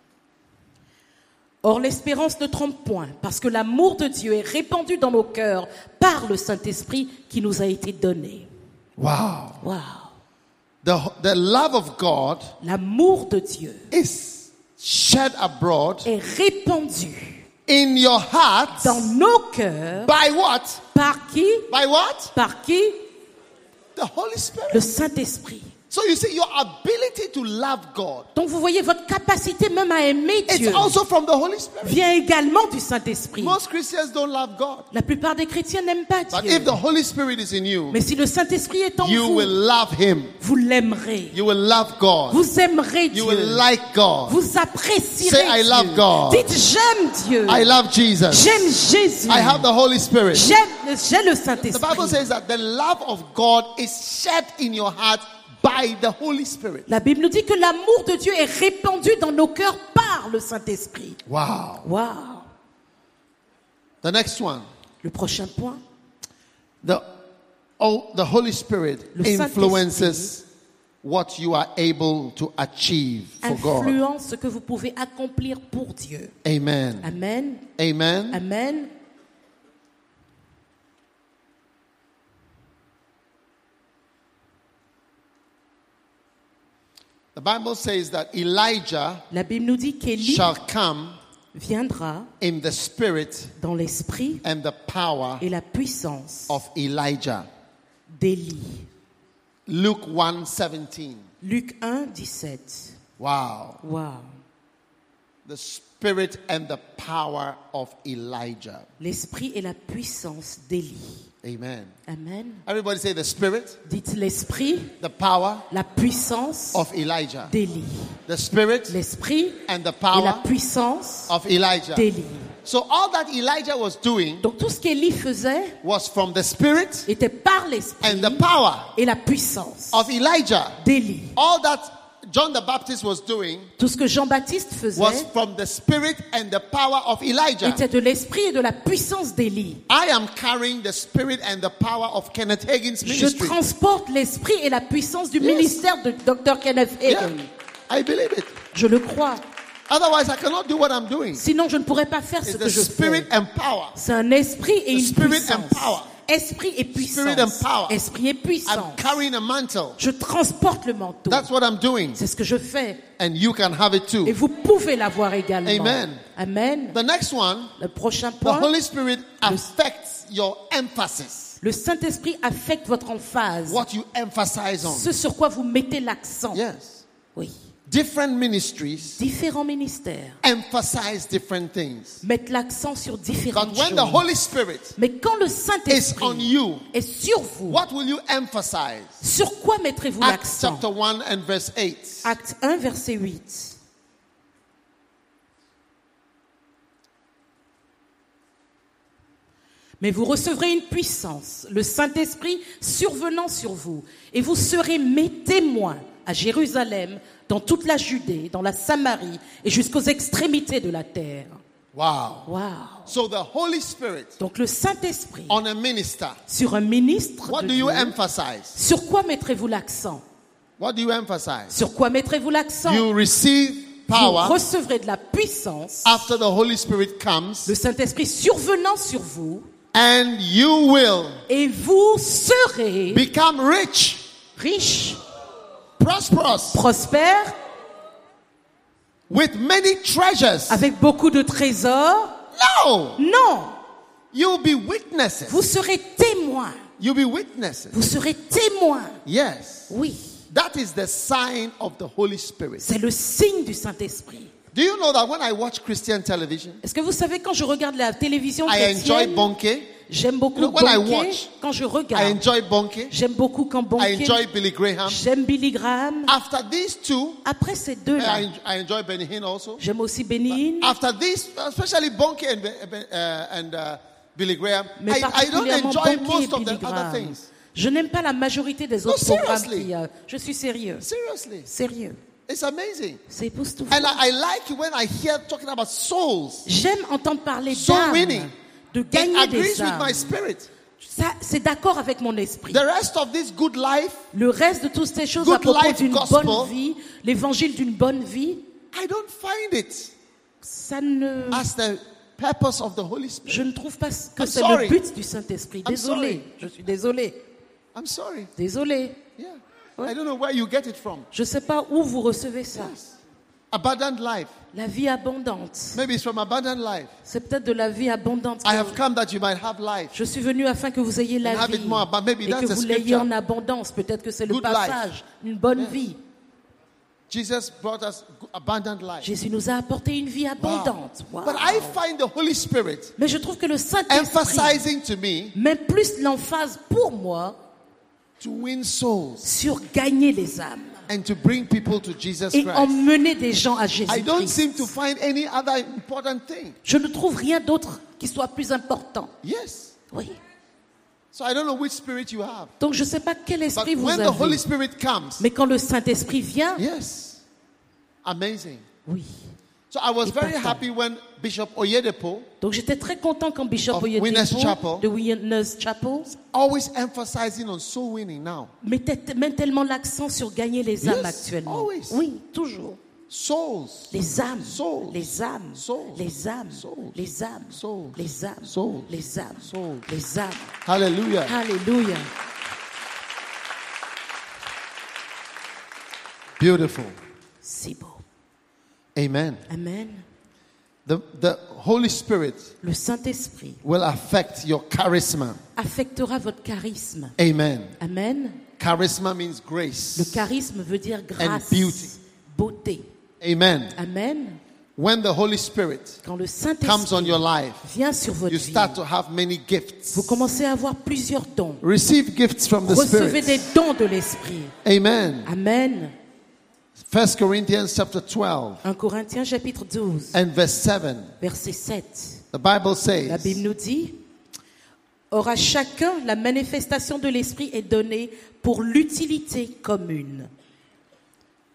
Or, l'espérance ne trompe point, parce que l'amour de Dieu est répandu dans nos cœurs par le Saint-Esprit qui nous a été donné. Wow. Wow. The, the love of God L'amour de Dieu is shed abroad est répandu in your hearts dans nos cœurs. by what? Par qui? By what? Par qui? The Holy Spirit. Le Saint-Esprit. So you see, your ability to love God, Donc vous voyez, votre capacité même à aimer it's Dieu also from the Holy Spirit. vient également du Saint-Esprit. Most Christians don't love God. La plupart des chrétiens n'aiment pas But Dieu. if the Holy Spirit is in you, Mais si le Saint-Esprit est en you vous, will love Him. vous l'aimerez. You will love God. Vous aimerez Dieu. You will like God. Vous apprécierez Say, I Dieu. love God. Dites, j'aime Dieu. I love Jesus. J'aime Jésus. I have the Holy Spirit. J'aime, j'ai le The Bible Saint-Esprit. says that the love of God is shed in your heart by the Holy Spirit. La Bible nous dit que l'amour de Dieu est répandu dans nos cœurs par le Saint-Esprit. Wow. Wow. The next one. Le prochain point. The, oh, the Holy Spirit Le influences what you are able to achieve for God. Influence ce que vous pouvez accomplir pour Dieu. Amen. Amen. Amen. Amen. The Bible says that Elijah La Bible nous dit qu'Élie shall come viendra in the spirit dans l'esprit and the power et la puissance of Elijah. d'Élie. Luke one seventeen. Luc un, dix-sept. Wow. Wow. The spirit and the power of Elijah. L'esprit et la puissance d'Élie. Amen. Amen. Everybody say the spirit, Dites l'esprit, the power la puissance of Elijah. d'Élie. The spirit L'esprit and the et la power puissance of Elijah. d'Élie. So all that Elijah was doing Donc tout ce qu'Élie faisait was from the spirit était par l'esprit and the power et la puissance of Elijah. d'Élie. All that John the Baptist was doing Tout ce que Jean-Baptiste faisait was from the spirit and the power of Elijah. était de l'esprit et de la puissance d'Élie. I am carrying the spirit and the power of Kenneth Hagin's Je ministry. transporte l'esprit et la puissance du Yes. ministère de docteur Kenneth Yeah, Hagin. I believe it. Je le crois. Otherwise, I cannot do what I'm doing. Sinon, je ne pourrais pas faire ce It's que the je spirit fais. and power. C'est un esprit et The une spirit puissance. and power. Esprit et Spirit and puissance. power. Esprit et I'm puissance. carrying a mantle. Je transporte le manteau. That's what I'm doing. C'est ce que je fais. And you can have it Et too. vous pouvez l'avoir également. Amen. Amen. The next one, Le prochain the point. Holy Spirit affects your emphasis. Le Saint-Esprit affecte votre emphase. What you emphasize on. Ce sur quoi vous mettez l'accent. Yes. Oui. Different ministries Différents ministères emphasize different things. mettent l'accent sur différentes But when the choses. Holy Spirit Mais quand le is Saint-Esprit on you, est sur vous, what will you emphasize? sur quoi mettrez-vous Acts l'accent? chapter one and verse eight. Acte un, verset huit. Mais vous recevrez une puissance, le Saint-Esprit survenant sur vous, et vous serez mes témoins à Jérusalem, dans toute la Judée, dans la Samarie et jusqu'aux extrémités de la terre. Wow. Wow. So the Holy Spirit Donc le Saint-Esprit on a minister. sur un ministre What de do you Dieu, emphasize? sur quoi mettrez-vous l'accent? What do you emphasize? Sur quoi mettrez-vous l'accent? You receive Vous power recevrez de la puissance, after the Holy Spirit comes, le Saint-Esprit survenant sur vous, and you will et vous serez become rich, riches, prosperous, prospères, with many treasures. avec beaucoup de trésors. No! Non, You'll be witnesses. vous serez témoins. You'll be witnesses. Vous serez témoins. Yes. Oui, That is the sign of the Holy Spirit. c'est le signe du Saint-Esprit. Do you know that when I watch Christian television, Est-ce que vous savez, quand je regarde la télévision I enjoy chrétienne, Bonke. j'aime beaucoup You know, when I Bonke. watch, Quand je I regarde, enjoy Bonke. j'aime beaucoup quand I Bonke. enjoy Billy Graham. J'aime Billy Graham. After these two, Après ces deux-là, I, I enjoy Benny Hinn also. j'aime aussi Benny Hinn. After these, especially Bonke and, uh, and uh, Billy Graham, Mais I, I don't particulièrement enjoy Bonke et most of Billy the other Graham. things. Je n'aime pas la majorité des No, autres programmes. seriously. Qui, euh, je suis sérieux. Seriously, Sérieux. it's amazing. C'est époustouflant. And I, I like when I hear talking about souls. J'aime entendre parler Soul d'âmes, winning. de It gagner agrees des with âmes. my spirit. Ça, c'est d'accord avec mon esprit. The rest of this good life, Le reste de toutes ces choses Good à propos life d'une gospel. bonne vie, l'évangile d'une bonne vie, I don't find it ça ne, as the purpose of the Holy Spirit. je ne trouve pas que I'm c'est sorry. le but du Saint-Esprit. I'm Désolé, sorry. je suis désolé, I'm sorry. désolé. Yeah. Ouais. I don't know where you get it from. Je ne sais pas où vous recevez ça. Abundant life. La vie abondante, Maybe it's from abundant life. c'est peut-être de la vie abondante. I have come that you might have life. Je suis venu afin que vous ayez la And have vie it more, but maybe et that's que the vous l'ayez scripture. en abondance. Peut-être que c'est le Good passage, une bonne Yes. vie. Jesus brought us abundant life. Jésus nous a apporté une vie Wow. abondante. Wow. But I find the Holy Spirit Mais je trouve que le Saint-Esprit emphasizing to me met plus l'emphase pour moi to win souls sur gagner les âmes and to bring people to Jesus et Christ. emmener des gens à I don't seem to Jésus-Christ. find any other important thing. Je ne trouve rien d'autre qui soit plus important. Yes. Oui. So I don't know which spirit you have. Donc je ne sais pas quel But esprit vous when the Holy avez. Spirit comes, Mais quand le Saint-Esprit vient, yes, amazing. oui. So I was very Important. happy when Bishop Oyedepo Donc j'étais très content quand Bishop Of Oyedepo Winners Chapel. de Winners Chapel always emphasizing on soul winning now. mettait met tellement l'accent sur gagner les âmes Yes, actuellement. always. Oui, toujours. Souls. Les âmes, Souls. les âmes, Souls. les âmes, Souls. les âmes, Souls. les âmes, Souls. les âmes, Souls. les âmes. Hallelujah. Alléluia. Beautiful. C'est beau. Amen. Amen. The, the Holy Spirit Le Saint-Esprit will affect your charisma. affectera votre charisme. Amen. Amen. Charisma means Le grace. charisme veut dire grâce, beauty. beauté. Amen. Amen. When the Holy Spirit Quand le comes on your Saint-Esprit life, vient sur votre you vie, start to have many gifts. vous commencez à avoir plusieurs dons. Receive gifts from the Recevez des Spirit. dons de l'Esprit. Amen. Amen. First Corinthians chapter twelve un Corinthiens chapitre douze, and verse seven. verset sept. The Bible La Bible says, nous dit, « Or à chacun, la manifestation de l'Esprit est donnée pour l'utilité commune.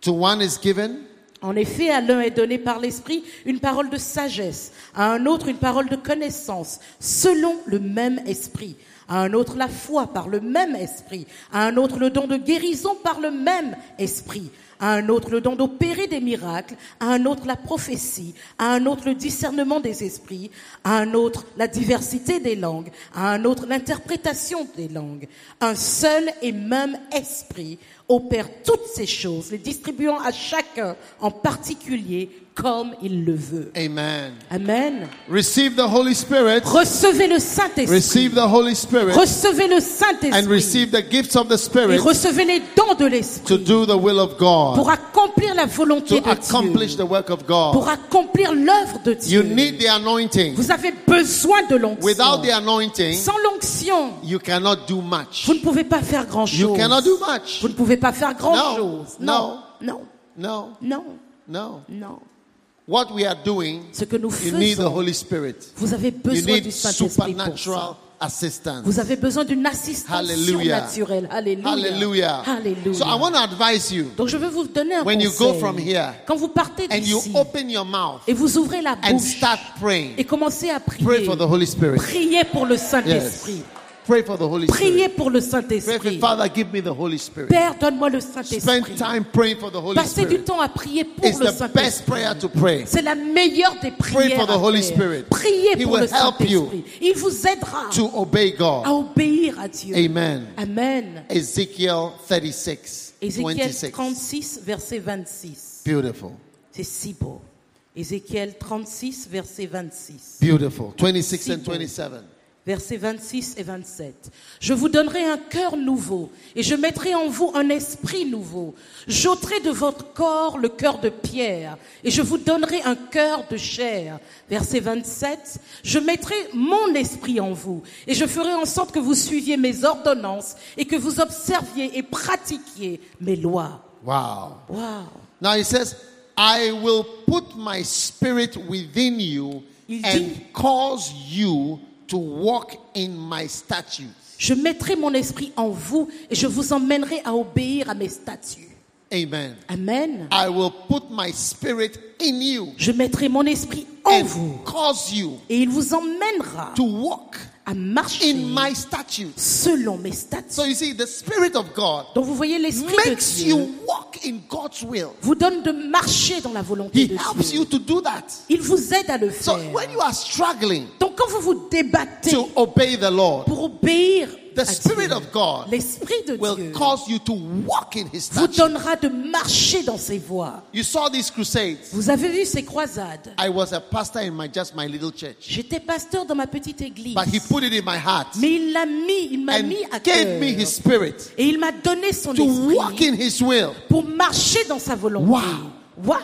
To one is given En effet, à l'un est donné par l'Esprit une parole de sagesse, à un autre une parole de connaissance, selon le même Esprit. À un autre la foi par le même Esprit, à un autre le don de guérison par le même Esprit, à un autre le don d'opérer des miracles, à un autre la prophétie, à un autre le discernement des esprits, à un autre la diversité des langues, à un autre l'interprétation des langues. Un seul et même Esprit opère toutes ces choses, les distribuant à chacun en particulier comme il le veut. Amen. Amen. Receive the Holy Spirit. Recevez le Saint-Esprit. Receive the Holy Spirit. Recevez le And Saint-Esprit. receive the gifts of the Et Spirit recevez les dons de to l'Esprit do the will of God. pour accomplir la volonté To de accomplish Dieu. the work of Pour God. accomplir l'œuvre de You Dieu. need the anointing. Vous avez besoin de l'onction. Without the anointing, Sans l'onction, you cannot do much. vous ne pouvez pas faire grand-chose. You cannot do much. Vous ne pouvez pas faire grand-chose. No. Non, No, non, no. non. What we are doing, Ce que nous you need the faisons, Holy Spirit. vous avez You besoin need du Saint-Esprit pour supernatural ça. assistance. Vous avez besoin d'une assistance Hallelujah. surnaturelle. Alléluia. Hallelujah. Alléluia. So I want to advise you, Donc je veux vous donner un when you conseil. go from here Quand vous partez and you d'ici open your mouth et vous ouvrez la and bouche start praying, et commencez à prier, pray for the Holy Spirit. priez pour le Yes. Saint-Esprit. Pray for the Holy Priez Spirit. pour le Pray for Saint-Esprit. Father, give me the Holy Spirit. Père, donne-moi le Spend Saint-Esprit. time praying for the Holy Passez du Spirit. temps à prier pour It's le the best prayer Saint-Esprit. to pray. C'est la meilleure des prières for the à Holy faire. Spirit. Priez He pour will le help you Saint-Esprit. Il vous aidera To obey God. à obéir à Dieu. Amen. Amen. Ezekiel thirty-six, Ézéchiel twenty-six. trente-six, verset vingt-six. Beautiful. C'est si beau. Ézéchiel trente-six, verset vingt-six. Beautiful. twenty-six Si and beau. twenty-seven. Versets vingt-six et vingt-sept. Je vous donnerai un cœur nouveau et je mettrai en vous un esprit nouveau. J'ôterai de votre corps le cœur de pierre et je vous donnerai un cœur de chair. Verset vingt-sept. Je mettrai mon esprit en vous et je ferai en sorte que vous suiviez mes ordonnances et que vous observiez et pratiquiez mes lois. Wow. Wow. Now it says, I will put my spirit within you Il and dit- cause you to walk in my statutes. Je mettrai mon esprit en vous et je vous emmènerai à obéir à mes statuts. Amen. Amen. I will put my spirit in you Je mettrai mon esprit en and vous cause you et il vous emmènera to walk à marcher in my statutes. selon mes statuts. So you see, the Spirit of God Donc vous voyez, l'esprit de makes Dieu you walk in God's will. vous donne de marcher dans la volonté He de helps Dieu. you to do that. Il vous aide à le So faire. when you are struggling Donc quand vous vous débattez to obey the Lord, pour obéir the à Spirit Dieu, of God l'esprit de will Dieu cause you to walk in His vous statutes. donnera de marcher dans ses voies. You saw these crusades. Vous avez vu ces croisades. I was a pastor in my just my little church, J'étais pasteur dans ma petite église. but He put it in my heart Mais il l'a mis, il m'a and mis à gave cœur. me His Spirit Et il m'a donné son to walk esprit in His will. pour marcher dans sa volonté. Wow. Wow.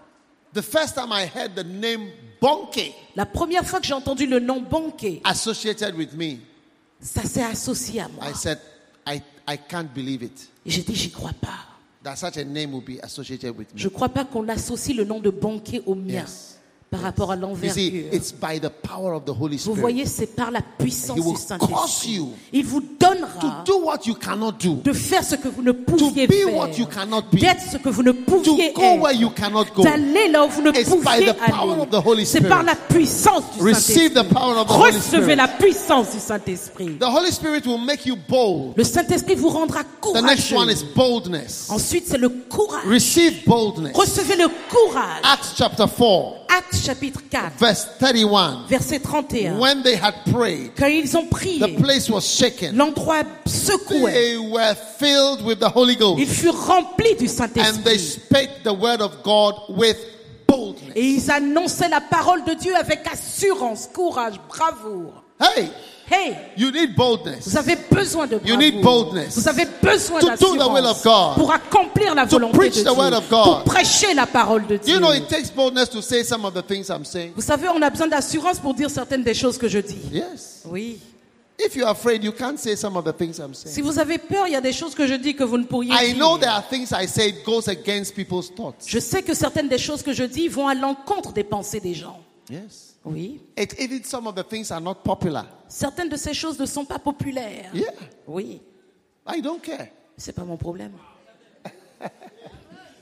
The first time I heard the name Bonke La première fois que j'ai entendu le nom Bonke, associated with me, ça s'est associé à moi. I said, I, I can't believe it. Et j'ai dit, j'y crois pas. That such a name will be associated with me. Je crois pas qu'on associe le nom de Bonke au mien Yes. par rapport à You see, l'envergure. it's by the power of the Holy Vous Spirit voyez, c'est par la puissance He will du cause Saint-Esprit. you Il vous to donnera do what you cannot do, de faire ce que vous ne pouviez be faire, what you cannot be, d'être ce que vous ne pouviez to go where être, you cannot go. d'aller là où vous ne It's by pouviez the power of the Holy aller. C'est Spirit. par la puissance du Receive the Saint-Esprit. power of the Holy Recevez Spirit. la puissance du Saint-Esprit. The Holy Spirit will make you bold. Le Saint-Esprit vous rendra The next one is courageux. boldness. Ensuite, c'est le courage. Receive boldness. Recevez le courage. Acts chapter four, Actes chapitre quatre, verse thirty-one. verset trente et un. When they had prayed, Quand ils ont the prié, place was shaken. l'endroit secouait. They were filled with the Holy Ghost. Ils furent remplis du And they Saint-Esprit. spake the word of God with boldness. Et ils annonçaient la parole de Dieu avec assurance, courage, bravoure. Hey, Hey, you need boldness vous avez besoin de You need bravoure. boldness. Vous avez besoin To do the will of d'assurance God. pour accomplir la To volonté preach de the word Dieu, of God. pour prêcher la parole de Do Dieu. you know it takes boldness to say some of the things I'm saying? Vous savez, on a besoin d'assurance pour dire certaines des choses que je dis. Yes. Oui. If you're afraid, you can't say some of the things I'm saying. Si vous avez peur, il y a des choses que je dis que vous ne pourriez I know there dire. are things I say it goes against people's thoughts. Je sais que certaines des choses que je dis vont à l'encontre des pensées des gens. Yes. Oui. It, even some of the things are not popular. Certaines de ces choses ne sont pas populaires. Yeah. Oui. I don't care. C'est pas mon problème.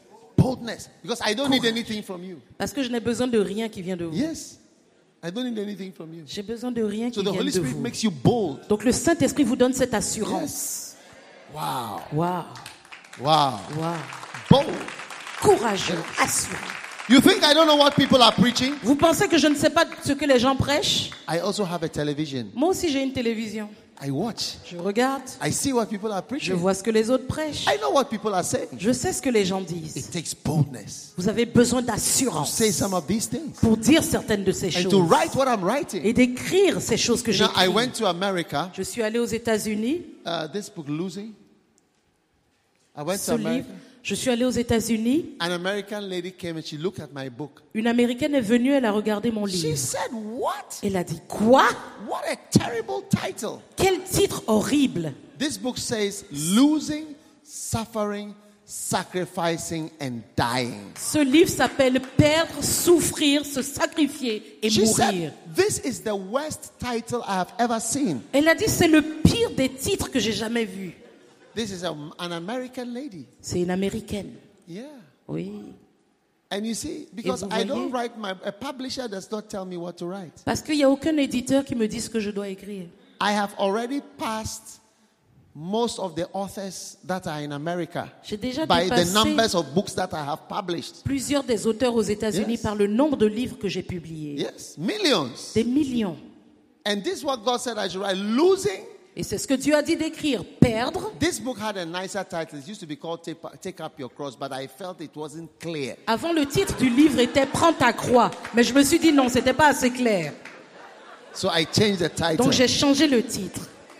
boldness. Because I don't need anything from you. Parce que je n'ai besoin de rien qui vient de vous. Yes. I don't need anything from you. J'ai besoin de rien So qui the vienne Holy de Spirit vous. makes you bold. Donc le Saint-Esprit vous donne cette assurance. Yes. Wow. Waouh, Wow. waouh. Bold. Courageux, assuré. You think I don't know what people are preaching? Vous pensez que je ne sais pas ce que les gens prêchent? I also have a television. Moi aussi j'ai une télévision. I watch. Je regarde, I see what people are je preaching. vois ce que les autres prêchent. I know what people are saying. Je sais ce que les gens disent. It takes boldness Vous avez besoin to d'assurance say some of these things pour dire certaines de ces and to choses write what I'm writing. et d'écrire ces choses que You know, I j'écris. went to America. Je suis allé aux États-Unis. Uh, this book, Losing. I went Ce to livre, America. je suis allé aux États-Unis. An American lady came and she looked at my book. Une Américaine est venue, elle a regardé mon She livre. said, "What? Elle a dit quoi? What a terrible title." Quel titre horrible! This book says, "Losing, suffering, sacrificing, and dying." Ce livre s'appelle Perdre, souffrir, se sacrifier et She mourir. said, "This is the worst title I have ever seen." Elle a dit c'est le pire des titres que j'ai jamais vu. This is a, an American lady. C'est une Américaine. Yeah. Oui. And you see, because vous I don't voyez? write, my a publisher does not tell me what to write. Parce qu'il n'y a aucun éditeur qui me dise ce que je dois écrire. I have already passed most of the authors that are in America J'ai déjà by the dépassé numbers of books that I have published. plusieurs des auteurs aux États-Unis Yes. par le nombre de livres que j'ai publiés. Yes, millions. Des millions. And this is what God said I should write. Losing. Et c'est ce que Dieu a dit d'écrire. Perdre. This book had a nicer title. It used to be called Take, Take Up Your Cross, but I felt it wasn't clear. Avant, le titre du livre était Prends ta croix. Mais je me suis dit non, c'était pas assez clair. So I changed the title. Donc j'ai changé le titre.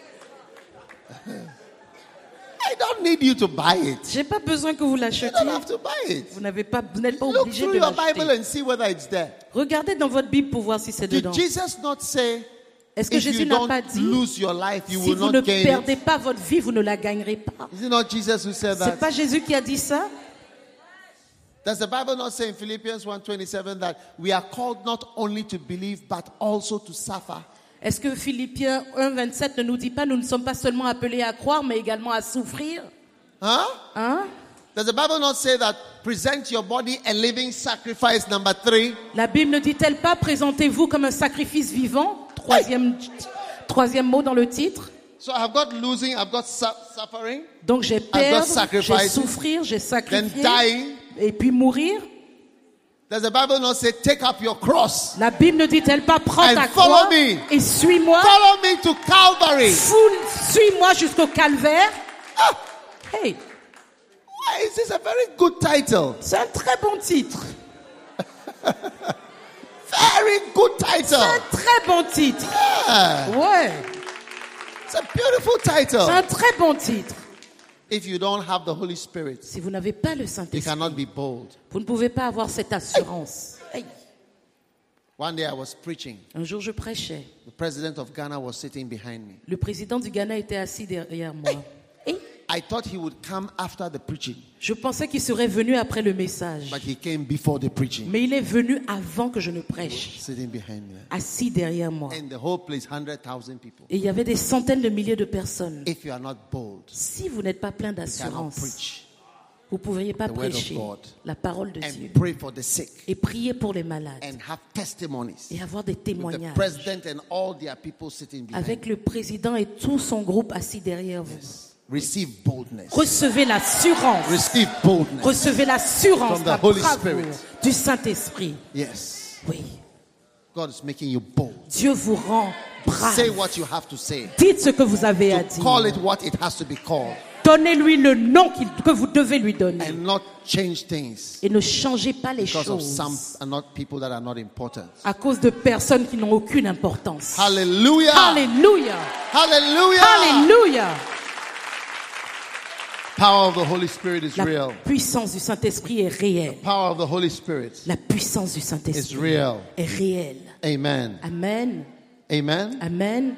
I don't need you to buy it. J'ai pas besoin que vous You l'achetiez. don't have to buy it. Vous n'avez pas, vous n'êtes pas Look obligé through de your Bible l'acheter. and see whether it's there. Regardez dans votre Bible pour voir si c'est Did dedans. Jesus not say, Est-ce que if Jésus you n'a don't pas dit lose your life, you si will vous not ne gain perdez it? pas votre vie, vous ne la gagnerez pas? Is it not Jesus who said C'est that? pas Jésus qui a dit ça? Does the Bible not say in Philippians one twenty-seven that we are called not only to believe but also to suffer? Est-ce que Philippiens un vingt-sept ne nous dit pas nous ne sommes pas seulement appelés à croire mais également à souffrir? Huh? Hein? Does the Bible not say that present your body a living sacrifice, number three? La Bible ne dit-elle pas présentez-vous comme un sacrifice vivant? Troisième, troisième mot dans le titre. So I've got losing, I've got su- suffering, Donc j'ai got perdre, j'ai sacrifices, souffrir, j'ai then sacrifié dying. et puis mourir. Does the Bible not say take up your cross? La Bible ne dit-elle pas prends And ta follow croix me. et suis-moi? Follow me to Calvary. Foule, suis-moi jusqu'au calvaire. Ah, Hey, why is this a very good title? c'est un très bon titre. Very good C'est title. un très bon titre. Yeah. Ouais, It's a beautiful c'est title. un très bon titre. If you don't have the Holy Spirit, Si vous n'avez pas le you Saint-Esprit, cannot be bold. vous ne pouvez pas avoir cette assurance. Hey. One day I was preaching. Un jour, je prêchais. The president of Ghana was sitting behind me. Le président du Ghana était assis derrière moi. Et I thought he would come after the preaching, je pensais qu'il serait venu après le message. but he came before the preaching, Mais il est venu avant que je ne prêche, sitting behind me. assis derrière moi. And the whole place, one hundred thousand people. Et il y avait des centaines de milliers de personnes. If you are not bold, Si vous n'êtes pas plein you cannot d'assurance, preach vous ne pourriez pas the word of prêcher God la parole de Dieu and pray for the sick et prier pour les malades and have testimonies. et avoir des With the témoignages president and all their people sitting behind. avec le président et tout son groupe assis derrière vous. Receive boldness. Recevez l'assurance. Receive boldness. Recevez l'assurance From the la Holy bravoure Spirit. du Saint-Esprit. Yes. Oui. God is making you bold. Dieu vous rend brave. Say what you have to say. Dites ce que vous avez à To call dire. it what it has to be called. Donnez-lui le nom qu'il- que vous devez lui donner. And not change things Et ne changez pas les because of choses some are not people that are not important. à cause de personnes qui n'ont aucune importance. Hallelujah. Alléluia. Hallelujah. Alléluia. Power of the Holy Spirit is La real. puissance du Saint-Esprit est réelle. Power of the Holy Spirit La puissance du is Saint-Esprit real. est réelle. Amen. Amen. Amen. Amen.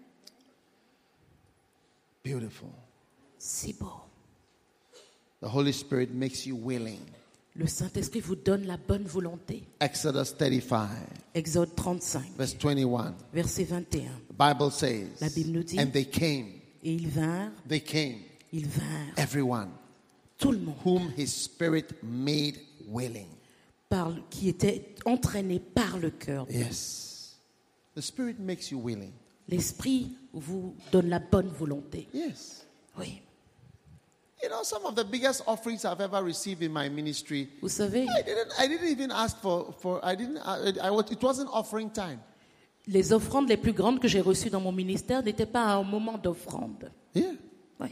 Beautiful. C'est beau. The Holy Spirit makes you willing. Le Saint-Esprit vous donne la bonne volonté. Exodus thirty-five, Exode trente-cinq, verse twenty-one. verset vingt et un. The Bible says, La Bible nous dit, and they came, Et ils vinrent, they came, ils vinrent, everyone, Tout le monde whom his spirit made willing. par, qui était entraîné par le cœur. Yes. The spirit makes you willing. L'esprit vous donne la bonne volonté. Yes. Oui. You know, some of the biggest offerings I've ever received in my ministry, Vous savez, I didn't, I didn't even ask for, for I didn't, I, I, was- it wasn't offering time. les offrandes les plus grandes que j'ai reçues dans mon ministère n'étaient pas à un moment d'offrande. Yeah. Oui.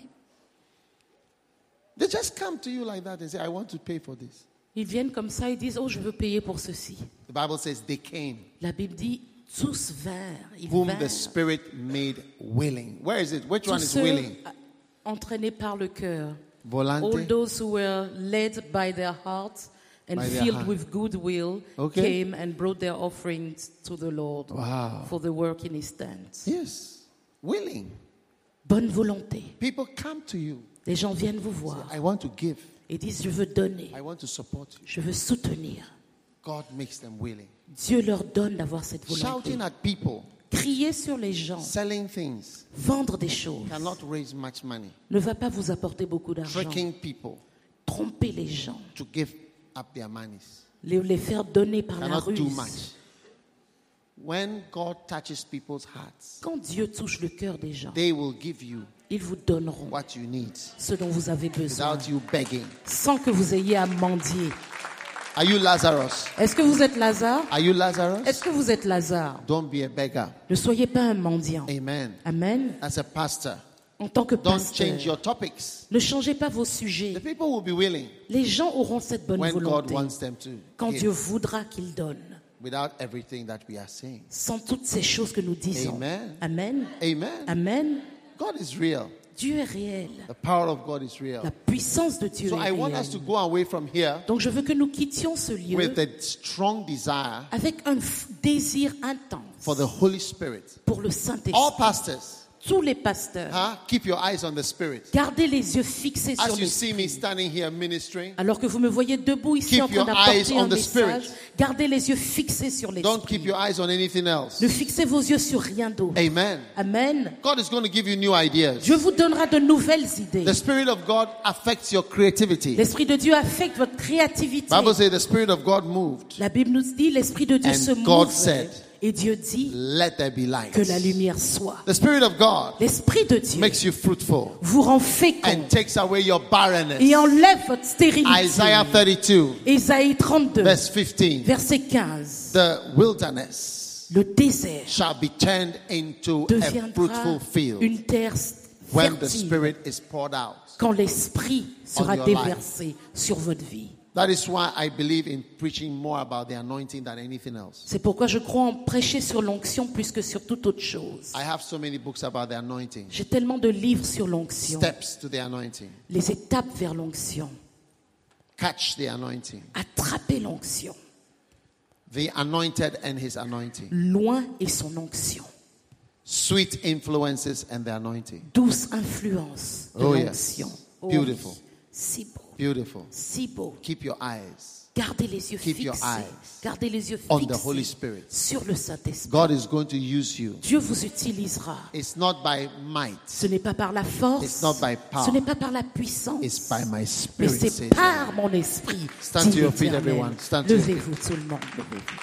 They just come to you like that and say, I want to pay for this. Ils viennent comme ça et disent, oh, je veux payer pour ceci. The Bible says they came, La Bible dit, tous vinrent. Ils whom vinrent. the Spirit made willing. Where is it? Which one Tous is ceux willing? entraînés par le cœur. Volante? All those who were led by their hearts and By their filled heart. with goodwill Okay. came and brought their offerings to the Lord Wow. for the work in his tent. Yes. Willing. Bonne volonté. People come to you. Les gens viennent vous voir I want to give. et disent, je veux donner, I want to support you. je veux soutenir. God makes them willing. Dieu leur donne d'avoir cette volonté. Shouting at people, Crier sur les gens, selling things, vendre des choses, cannot raise much money. ne va pas vous apporter beaucoup d'argent. Tricking people Tromper les gens, to give up their monies les, les faire donner par la cannot do ruse. much. When God touches people's hearts, Quand Dieu touche le cœur des gens, they will give you ils vous donneront what you need ce dont vous avez besoin, without you begging. sans que vous ayez à mendier. Are you Lazarus? Est-ce que vous êtes Lazare? Are you Lazarus? Est-ce que vous êtes Lazare? Don't be a beggar. Ne soyez pas un mendiant. Amen. Amen. As a pastor, En tant que don't pasteur, change your topics. ne changez pas vos The sujets. people will be willing Les gens auront cette bonne when God volonté wants them to quand give, Dieu voudra qu'ils donnent, without everything that we are saying. sans toutes ces choses que nous disons. Amen. Amen. Amen. Amen. God is real. Dieu est réel. The power of God is real. La puissance de Dieu So est I want us to réelle. go away from here Donc je veux que nous quittions ce lieu with a strong desire avec un f- désir intense for the Holy Spirit. pour le All Saint-Esprit. pastors, Tous les pasteurs, huh? Keep your eyes on the Spirit. gardez les yeux fixés sur As you see me l'Esprit. standing here ministering, Alors que vous me voyez debout ici Keep en train your eyes d'apporter on un the message, Spirit. gardez les yeux fixés sur don't l'Esprit. keep your eyes on anything else. Ne fixez vos yeux sur rien d'autre. Amen. Amen. God is going to give you new ideas. Dieu vous donnera de nouvelles idées. The Spirit of God affects your creativity. L'Esprit de Dieu affecte votre créativité. Bible says the Spirit of God moved. La Bible nous dit l'Esprit de Dieu And se God mouve. said, Et Dieu dit Let there be light. que la lumière soit. The Spirit of God L'Esprit de Dieu makes you fruitful vous rend fécond and takes away your barrenness. et enlève votre stérilité. Isaiah thirty-two, Ésaïe trente-deux, verse fifteen. verset quinze. The wilderness Le désert shall be turned into a deviendra fruitful field une terre when the fertile Spirit is poured out. quand l'Esprit sera on your déversé sur votre vie. That is why I believe in preaching more about the anointing than anything else. C'est pourquoi je crois en prêcher sur l'onction plus que sur toute autre chose. I have so many books about the anointing, J'ai tellement de livres sur l'onction, steps to the anointing, les étapes vers l'onction, catch the anointing, attraper l'onction, the anointed and his anointing, loin est son onction, sweet influences and the anointing. douce influence de Oh, l'onction. yes. Oh, Beautiful. oui. Si beau, Beautiful. si beau. Keep your eyes Gardez les yeux Keep your fixés, eyes gardez les yeux on the Holy fixés Spirit. sur le Saint-Esprit. God is going to use you. Dieu vous utilisera. It's not by might, Ce n'est pas par la force, It's not by power. ce n'est pas par la puissance, it's by my mais spirit. c'est says par mon esprit. Stand dit to your feet, l'Éternel. everyone. Stand to your feet. Levez-vous tout le monde, levez-vous.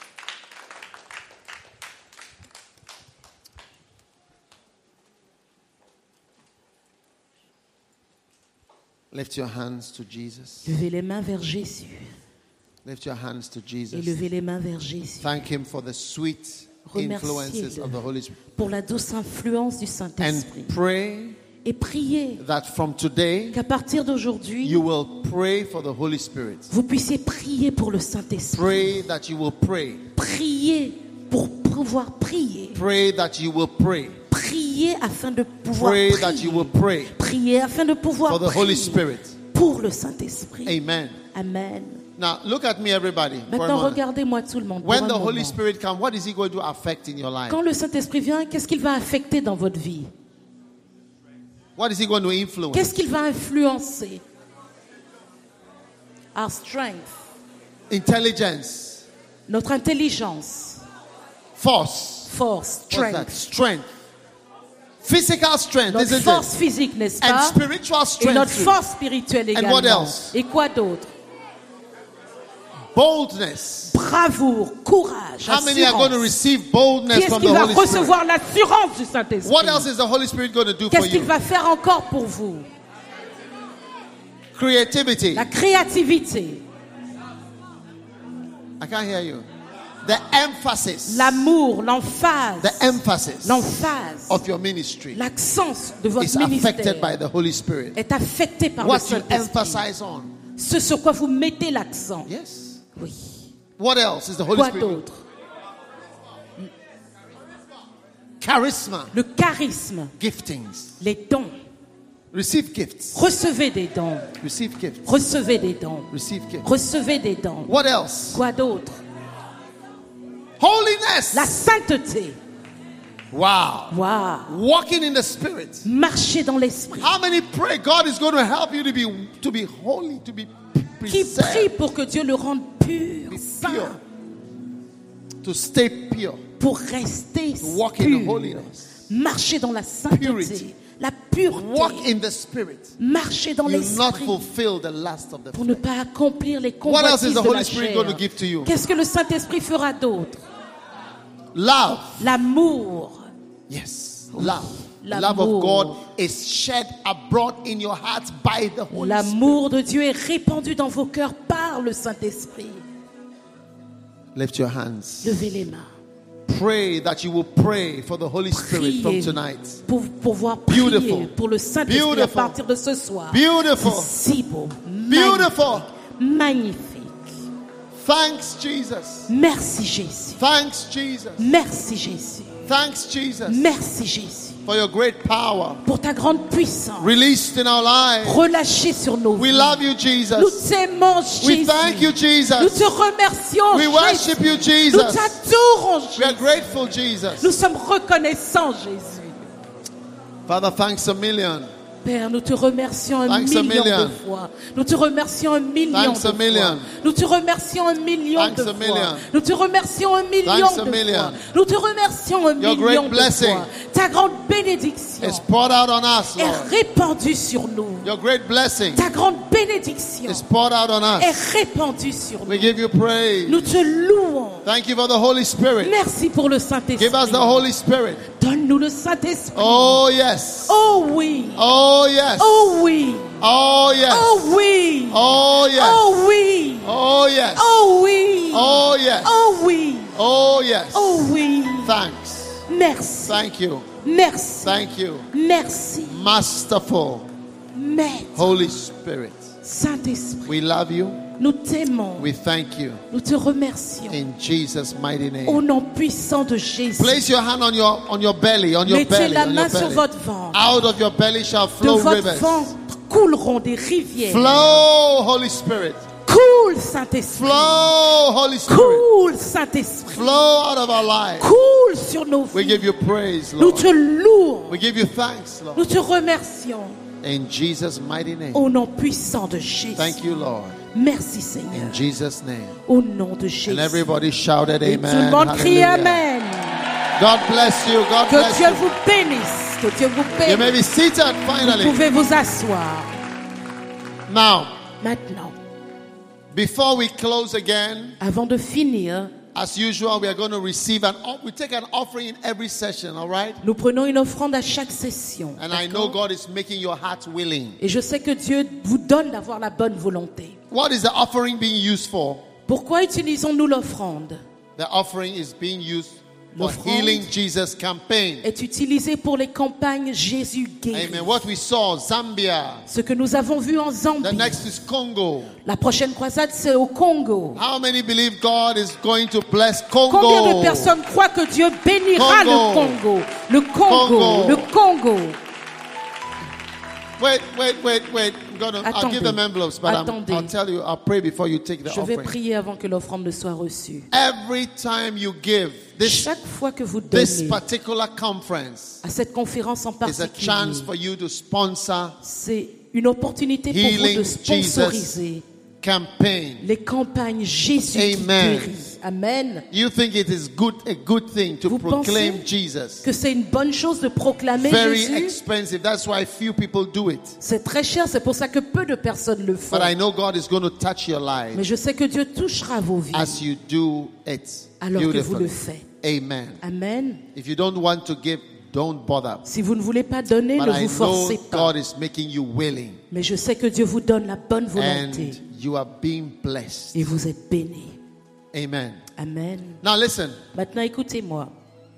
Lift your hands to Jesus. Levez les mains vers Jésus Lift your hands to et Jesus. levez les mains vers Jésus Thank him for the sweet influences Remerciez-le of the Holy Spirit. pour la douce influence du And Saint-Esprit. pray Et priez that from today qu'à partir d'aujourd'hui, you will pray for the Holy Spirit. vous puissiez prier pour le Saint-Esprit. Pray that you will pray. Priez pour pouvoir prier. Pray that you will pray. Priez afin de pouvoir Pray prier. that you will pray Priez afin de pouvoir for the Holy prier Spirit. pour le Saint-Esprit. Amen. Amen. Now look at me, everybody. For a Maintenant, moment. regardez-moi tout le monde. pour When un the Holy moment. Spirit comes, what is He going to affect in your life? Quand le Saint-Esprit vient, qu'est-ce qu'il va affecter dans votre vie? What is He going to influence? Qu'est-ce qu'il va influencer? Our strength, Intelligence, notre intelligence, force. force, What's that? strength, Strength, Physical strength, notre isn't force it? physique, n'est-ce And pas? spiritual Et notre strength. force spirituelle And what également. else? Et quoi d'autre? Boldness. Bravoure, courage, How many are going to assurance. receive Qui boldness est-ce from qui the va Holy Spirit? recevoir l'assurance du Saint-Esprit? What else is the Holy Spirit going to do for Qu'est-ce qu'il you? va faire encore pour vous? Creativity. La créativité, I can't hear you. The emphasis. l'amour, l'emphase, The emphasis l'emphase, of your ministry l'accent de votre is affected ministère by the Holy Spirit. est affecté par le What you Saint-Esprit. emphasize on. Ce sur quoi vous mettez l'accent. Yes. Oui. What else is the Holy Quoi Spirit doing? d'autre? Charisma. Le charisme, Giftings. les dons. Receive gifts. Recevez des dons. Receive gifts. Recevez des dons. Receive gifts. Recevez des dons. What else? Quoi d'autre? Holiness. La sainteté. Wow. Waouh. Walking in the Spirit. Marcher dans l'esprit. How many pray God is going to help you to be to be holy, to be Qui prie preserved, pour que Dieu le rende pur, be saint, pure, to stay pure, pour rester to walk in the pur, holiness, marcher dans la sainteté, Purity. la pureté, walk in the Spirit. marcher dans You not l'esprit fulfill the lust of the pour flesh. ne pas accomplir les What else is convoitises the de Holy la Spirit chair. going to give to you? Qu'est-ce que le Saint-Esprit fera d'autre? Love. L'amour. Yes. Love. The L'amour. love of God is shed abroad in your hearts by the Holy Spirit. L'amour de Dieu est répandu dans vos cœurs par le Saint-Esprit. Lift your hands. Levez les mains. Pray that you will pray for the Holy Spirit from Priez tonight. pour pouvoir prier Beautiful. pour le Saint-Esprit à Beautiful. partir de ce soir. Beautiful. C'est si beau. Beautiful. Magnifique. Thanks, Jesus. Merci Jésus. Thanks, Jesus. Merci Jésus. Thanks, Jesus, Merci Jésus. for your great power Pour ta grande puissance. released in our lives. Relâchée sur nos We vies. love you, Nous Jesus. t'aimons We Jésus. thank you, Nous Jesus. te remercions We Jésus. worship you, Nous Jesus. t'adorons We are Jésus. grateful, Nous Jesus. sommes reconnaissants Jésus. Father, thanks a million. Père, nous te remercions un Thanks a million million. de fois. Nous te remercions un million Thanks de a million. fois. Nous te remercions un million Thanks de a fois. million. Nous te remercions un million Thanks a de million. fois. Nous te remercions un Your million great de blessing fois. Ta grande bénédiction It's poured out on us, est Lord. répandue sur nous. Your great blessing Ta grande bénédiction is poured out on est us. répandue sur We nous. give you praise. Nous te louons. Thank you for the Holy Spirit. Merci pour le Give us Saint-Esprit. the Holy Spirit. Donne-nous le Saint-Esprit. Oh, yes. Oh oui. Oh, yes. Oh oui. Oh, yes. Oh oui. Oh, yes. Oh oui. Oh, yes. Oh oui. Oh, yes. Oh oui. Oh, yes. Oh oui. Thanks. Merci. Thank you. Merci. Thank you. Merci. Masterful Maître. Holy Spirit. Saint-Esprit. We love you. Nous t'aimons. We thank you. Nous te remercions. In Jesus' mighty Au name. nom puissant de Jésus. Place your hand on your on your belly, on your Mettez belly, la on main your sur belly. votre ventre. Out of your belly shall De flow votre rivers. ventre couleront des rivières. Flow, Holy Spirit. Coule, Saint-Esprit. Flow, Holy Spirit. Coule, Saint-Esprit. Flow out of our lives. Coule sur nos We vies. give you praise, Nous Lord. te louons. We give you thanks, Lord. Nous te remercions. In Jesus' mighty name. Au nom puissant de Jésus. Thank you, Lord. Merci Seigneur. In Jesus' name. Au nom de Jésus. And everybody shouted Et tout le amen. monde crie Hallelujah. Amen. God bless you. God Que bless Dieu you. vous bénisse. Que Dieu vous You may bénisse. be seated Vous finally. pouvez vous asseoir. Now, Maintenant, before we close again, avant de finir, as usual, we are going to receive an we take an offering in every session, all right? nous prenons une offrande à chaque session. And I know D'accord? God is making your heart willing. Et je sais que Dieu vous donne d'avoir la bonne volonté. What is the offering being used for? Pourquoi utilisons-nous l'offrande? The offering is being used for L'offrande Healing Jesus campaign. est utilisée pour les campagnes Jésus guérit. Amen. What we saw, Zambia. Ce que nous avons vu en The Zambie. next is Congo. La prochaine croisade, c'est au Congo. How many believe God is going to bless Congo? Combien de personnes croient que Dieu bénira Congo. le Congo? Le Congo, Congo. le Congo. Wait, wait, wait, wait. I'm gonna, I'll Attendez. give them envelopes, but I'm, Attendez. I'll tell you, I'll pray before you take the Je vais offering. prier avant que l'offrande ne soit reçue. Every time you give, this, Chaque fois que vous this donnez particular conference à cette conférence en is a chance particulier, for you to sponsor c'est une opportunité pour vous Healing de sponsoriser campaign. les campagnes Jésus qui Amen. guérit. Amen. You think it is good, a good thing to Vous proclaim pensez Jesus? que c'est une bonne chose de proclamer Very Jésus? expensive. That's why few people do it. C'est très cher, c'est pour ça que peu de personnes le font. But I know God is going to touch your life Mais je sais que Dieu touchera vos vies as you do it alors que vous le beautifully. faites. Amen. Amen. If you don't want to give, don't bother. Si vous ne voulez pas donner, But ne I vous forcez know pas. God is making you willing, Mais je sais que Dieu vous donne la bonne and volonté you are being blessed. et vous êtes bénis. Amen. Amen. Now listen. Maintenant, écoutez-moi.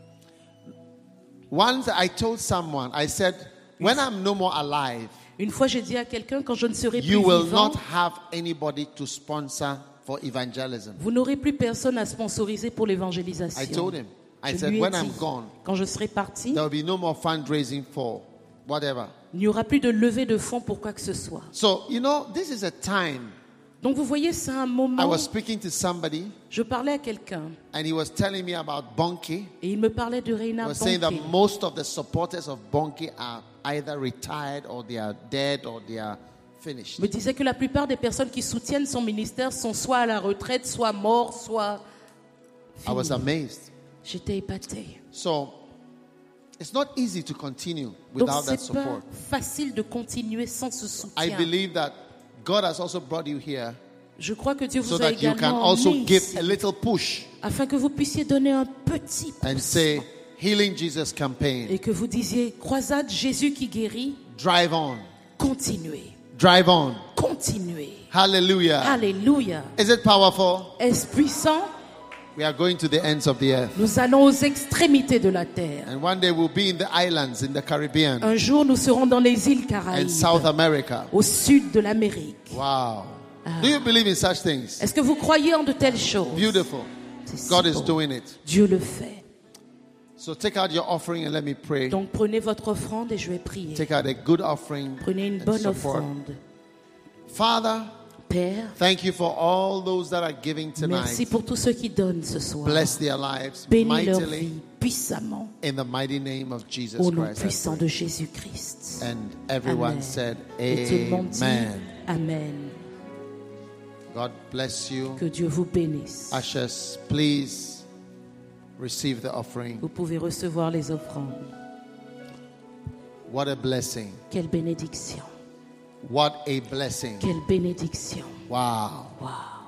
Once I told someone, I said, when I'm no more alive, Une fois, j'ai dit à quelqu'un, quand je ne serai plus you will vivant, not have anybody to sponsor for evangelism. vous n'aurez plus personne à sponsoriser pour I l'évangélisation. told him. I Je said, lui ai when dit, I'm gone, quand je serai parti, there will be no more fundraising for whatever. il n'y aura plus de levée de fonds pour quoi que ce soit. So, you know, this is a time. Donc vous voyez, c'est un I moment, was speaking to somebody, je parlais à quelqu'un and he was telling me about Bonke. et il me parlait de He Reina was saying that Bonke. most of the supporters of Bonke are either retired or they are dead or they are finished. Il me disait que la plupart des personnes qui soutiennent son ministère sont soit à la retraite, soit morts, soit I was finis. amazed. J'étais épatée. So, it's not easy to continue Donc without that c'est pas support. facile de continuer sans ce I soutien. believe that God has also brought you here Je crois que Dieu so vous a that you can également also mis give ici a little push afin que vous puissiez donner un petit and pouce say, Healing Jesus campaign, et que vous disiez croisade Jésus qui guérit, drive on, continuez, drive on. continuez. Hallelujah. Alléluia. Is it powerful? Est-ce puissant? We are going to the ends of the earth. Nous allons aux extrémités de la terre. And one day we'll be in the islands in the Caribbean Un jour, nous serons dans les îles and Caraïbes, South America. au sud de l'Amérique. Wow. Do you believe in such things? Est-ce que vous croyez en de telles choses? Beautiful. C'est si God is beau. doing it. Dieu le fait. So take out your offering and let me pray. Donc prenez votre offrande et je vais prier. Take out a good offering Prenez une and bonne support. offrande. Father, Père, thank you for all those that are giving merci tonight. pour tous ceux qui donnent ce soir. Bless their lives Bénis leur mightily vie puissamment in the mighty name of Jesus au nom Christ. I puissant pray. de Jésus-Christ. And everyone Amen. said, Et tout le monde dit Amen. Amen. God bless you. Que Dieu vous bénisse. Ushers, please receive the offering. Vous pouvez recevoir les offrandes. What a blessing. Quelle bénédiction. What a blessing. Quelle bénédiction. Wow. Wow.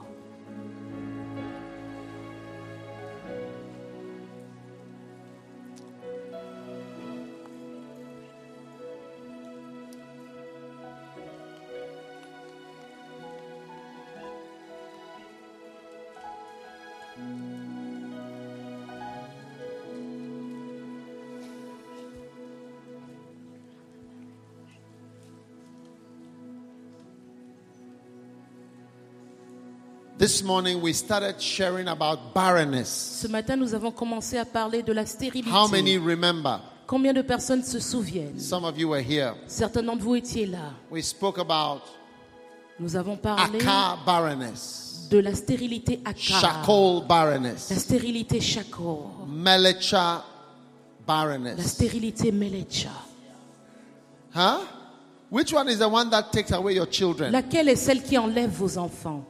This morning we started sharing about barrenness. Ce matin, nous avons commencé à parler de la stérilité. How many remember? Combien de personnes se souviennent? Some of you were here. Certains d'entre vous étiez là. We spoke about Nous avons parlé Akar barrenness, de la stérilité Akar, Shakol la barrenness, stérilité Shakor, Melecha la barrenness. stérilité Melecha. Huh? Which one is the one that takes away your children? Laquelle est celle qui enlève vos enfants?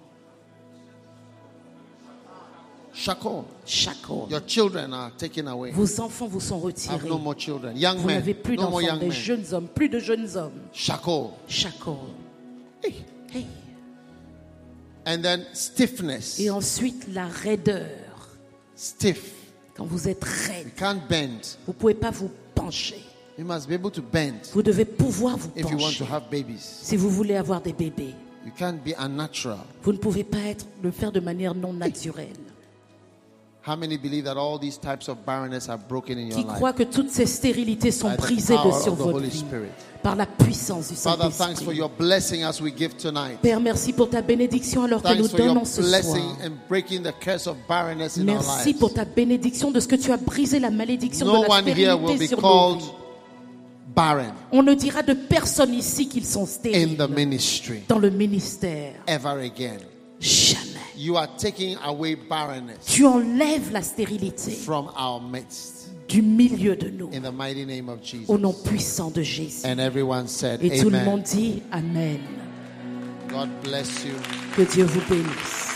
Shakol. Shakor. Your children are taken away. Vos enfants vous sont Have retirés. no more children. Young Vous men. n'avez plus No more d'enfants, young des men. jeunes hommes, plus de jeunes hommes. Shakol. Shakor. Hey. Hey. And then stiffness. Et ensuite la raideur. Stiff. Quand vous êtes raide, You can't bend. vous ne pouvez pas vous pencher. You must be able to bend Vous devez pouvoir vous if you want to pencher have babies. si vous voulez avoir des bébés. You can't be unnatural. Vous ne pouvez pas être, le faire de manière non naturelle. How many believe that all these types of barrenness are broken in your Qui life? croit que toutes ces stérilités sont By the brisées de power sur of the votre Holy vie Spirit. par la puissance du Father, thanks for Saint-Esprit. your blessing as we give tonight. Père, merci pour ta bénédiction alors que nous Thanks for your donnons ce blessing soir. and breaking the curse of barrenness in our Merci lives. pour ta bénédiction de ce que tu as brisé la malédiction No de la one here will stérilité be sur nos called vies. barren On ne dira de personne ici qu'ils sont in stériles the ministry dans le ministère. ever again. Jamais. You are taking away barrenness Tu enlèves la stérilité from our midst du milieu de nous in the mighty name of Jesus. au nom puissant de Jésus. And everyone said, Et tout le Amen. monde dit Amen. God bless you. Que Dieu vous bénisse.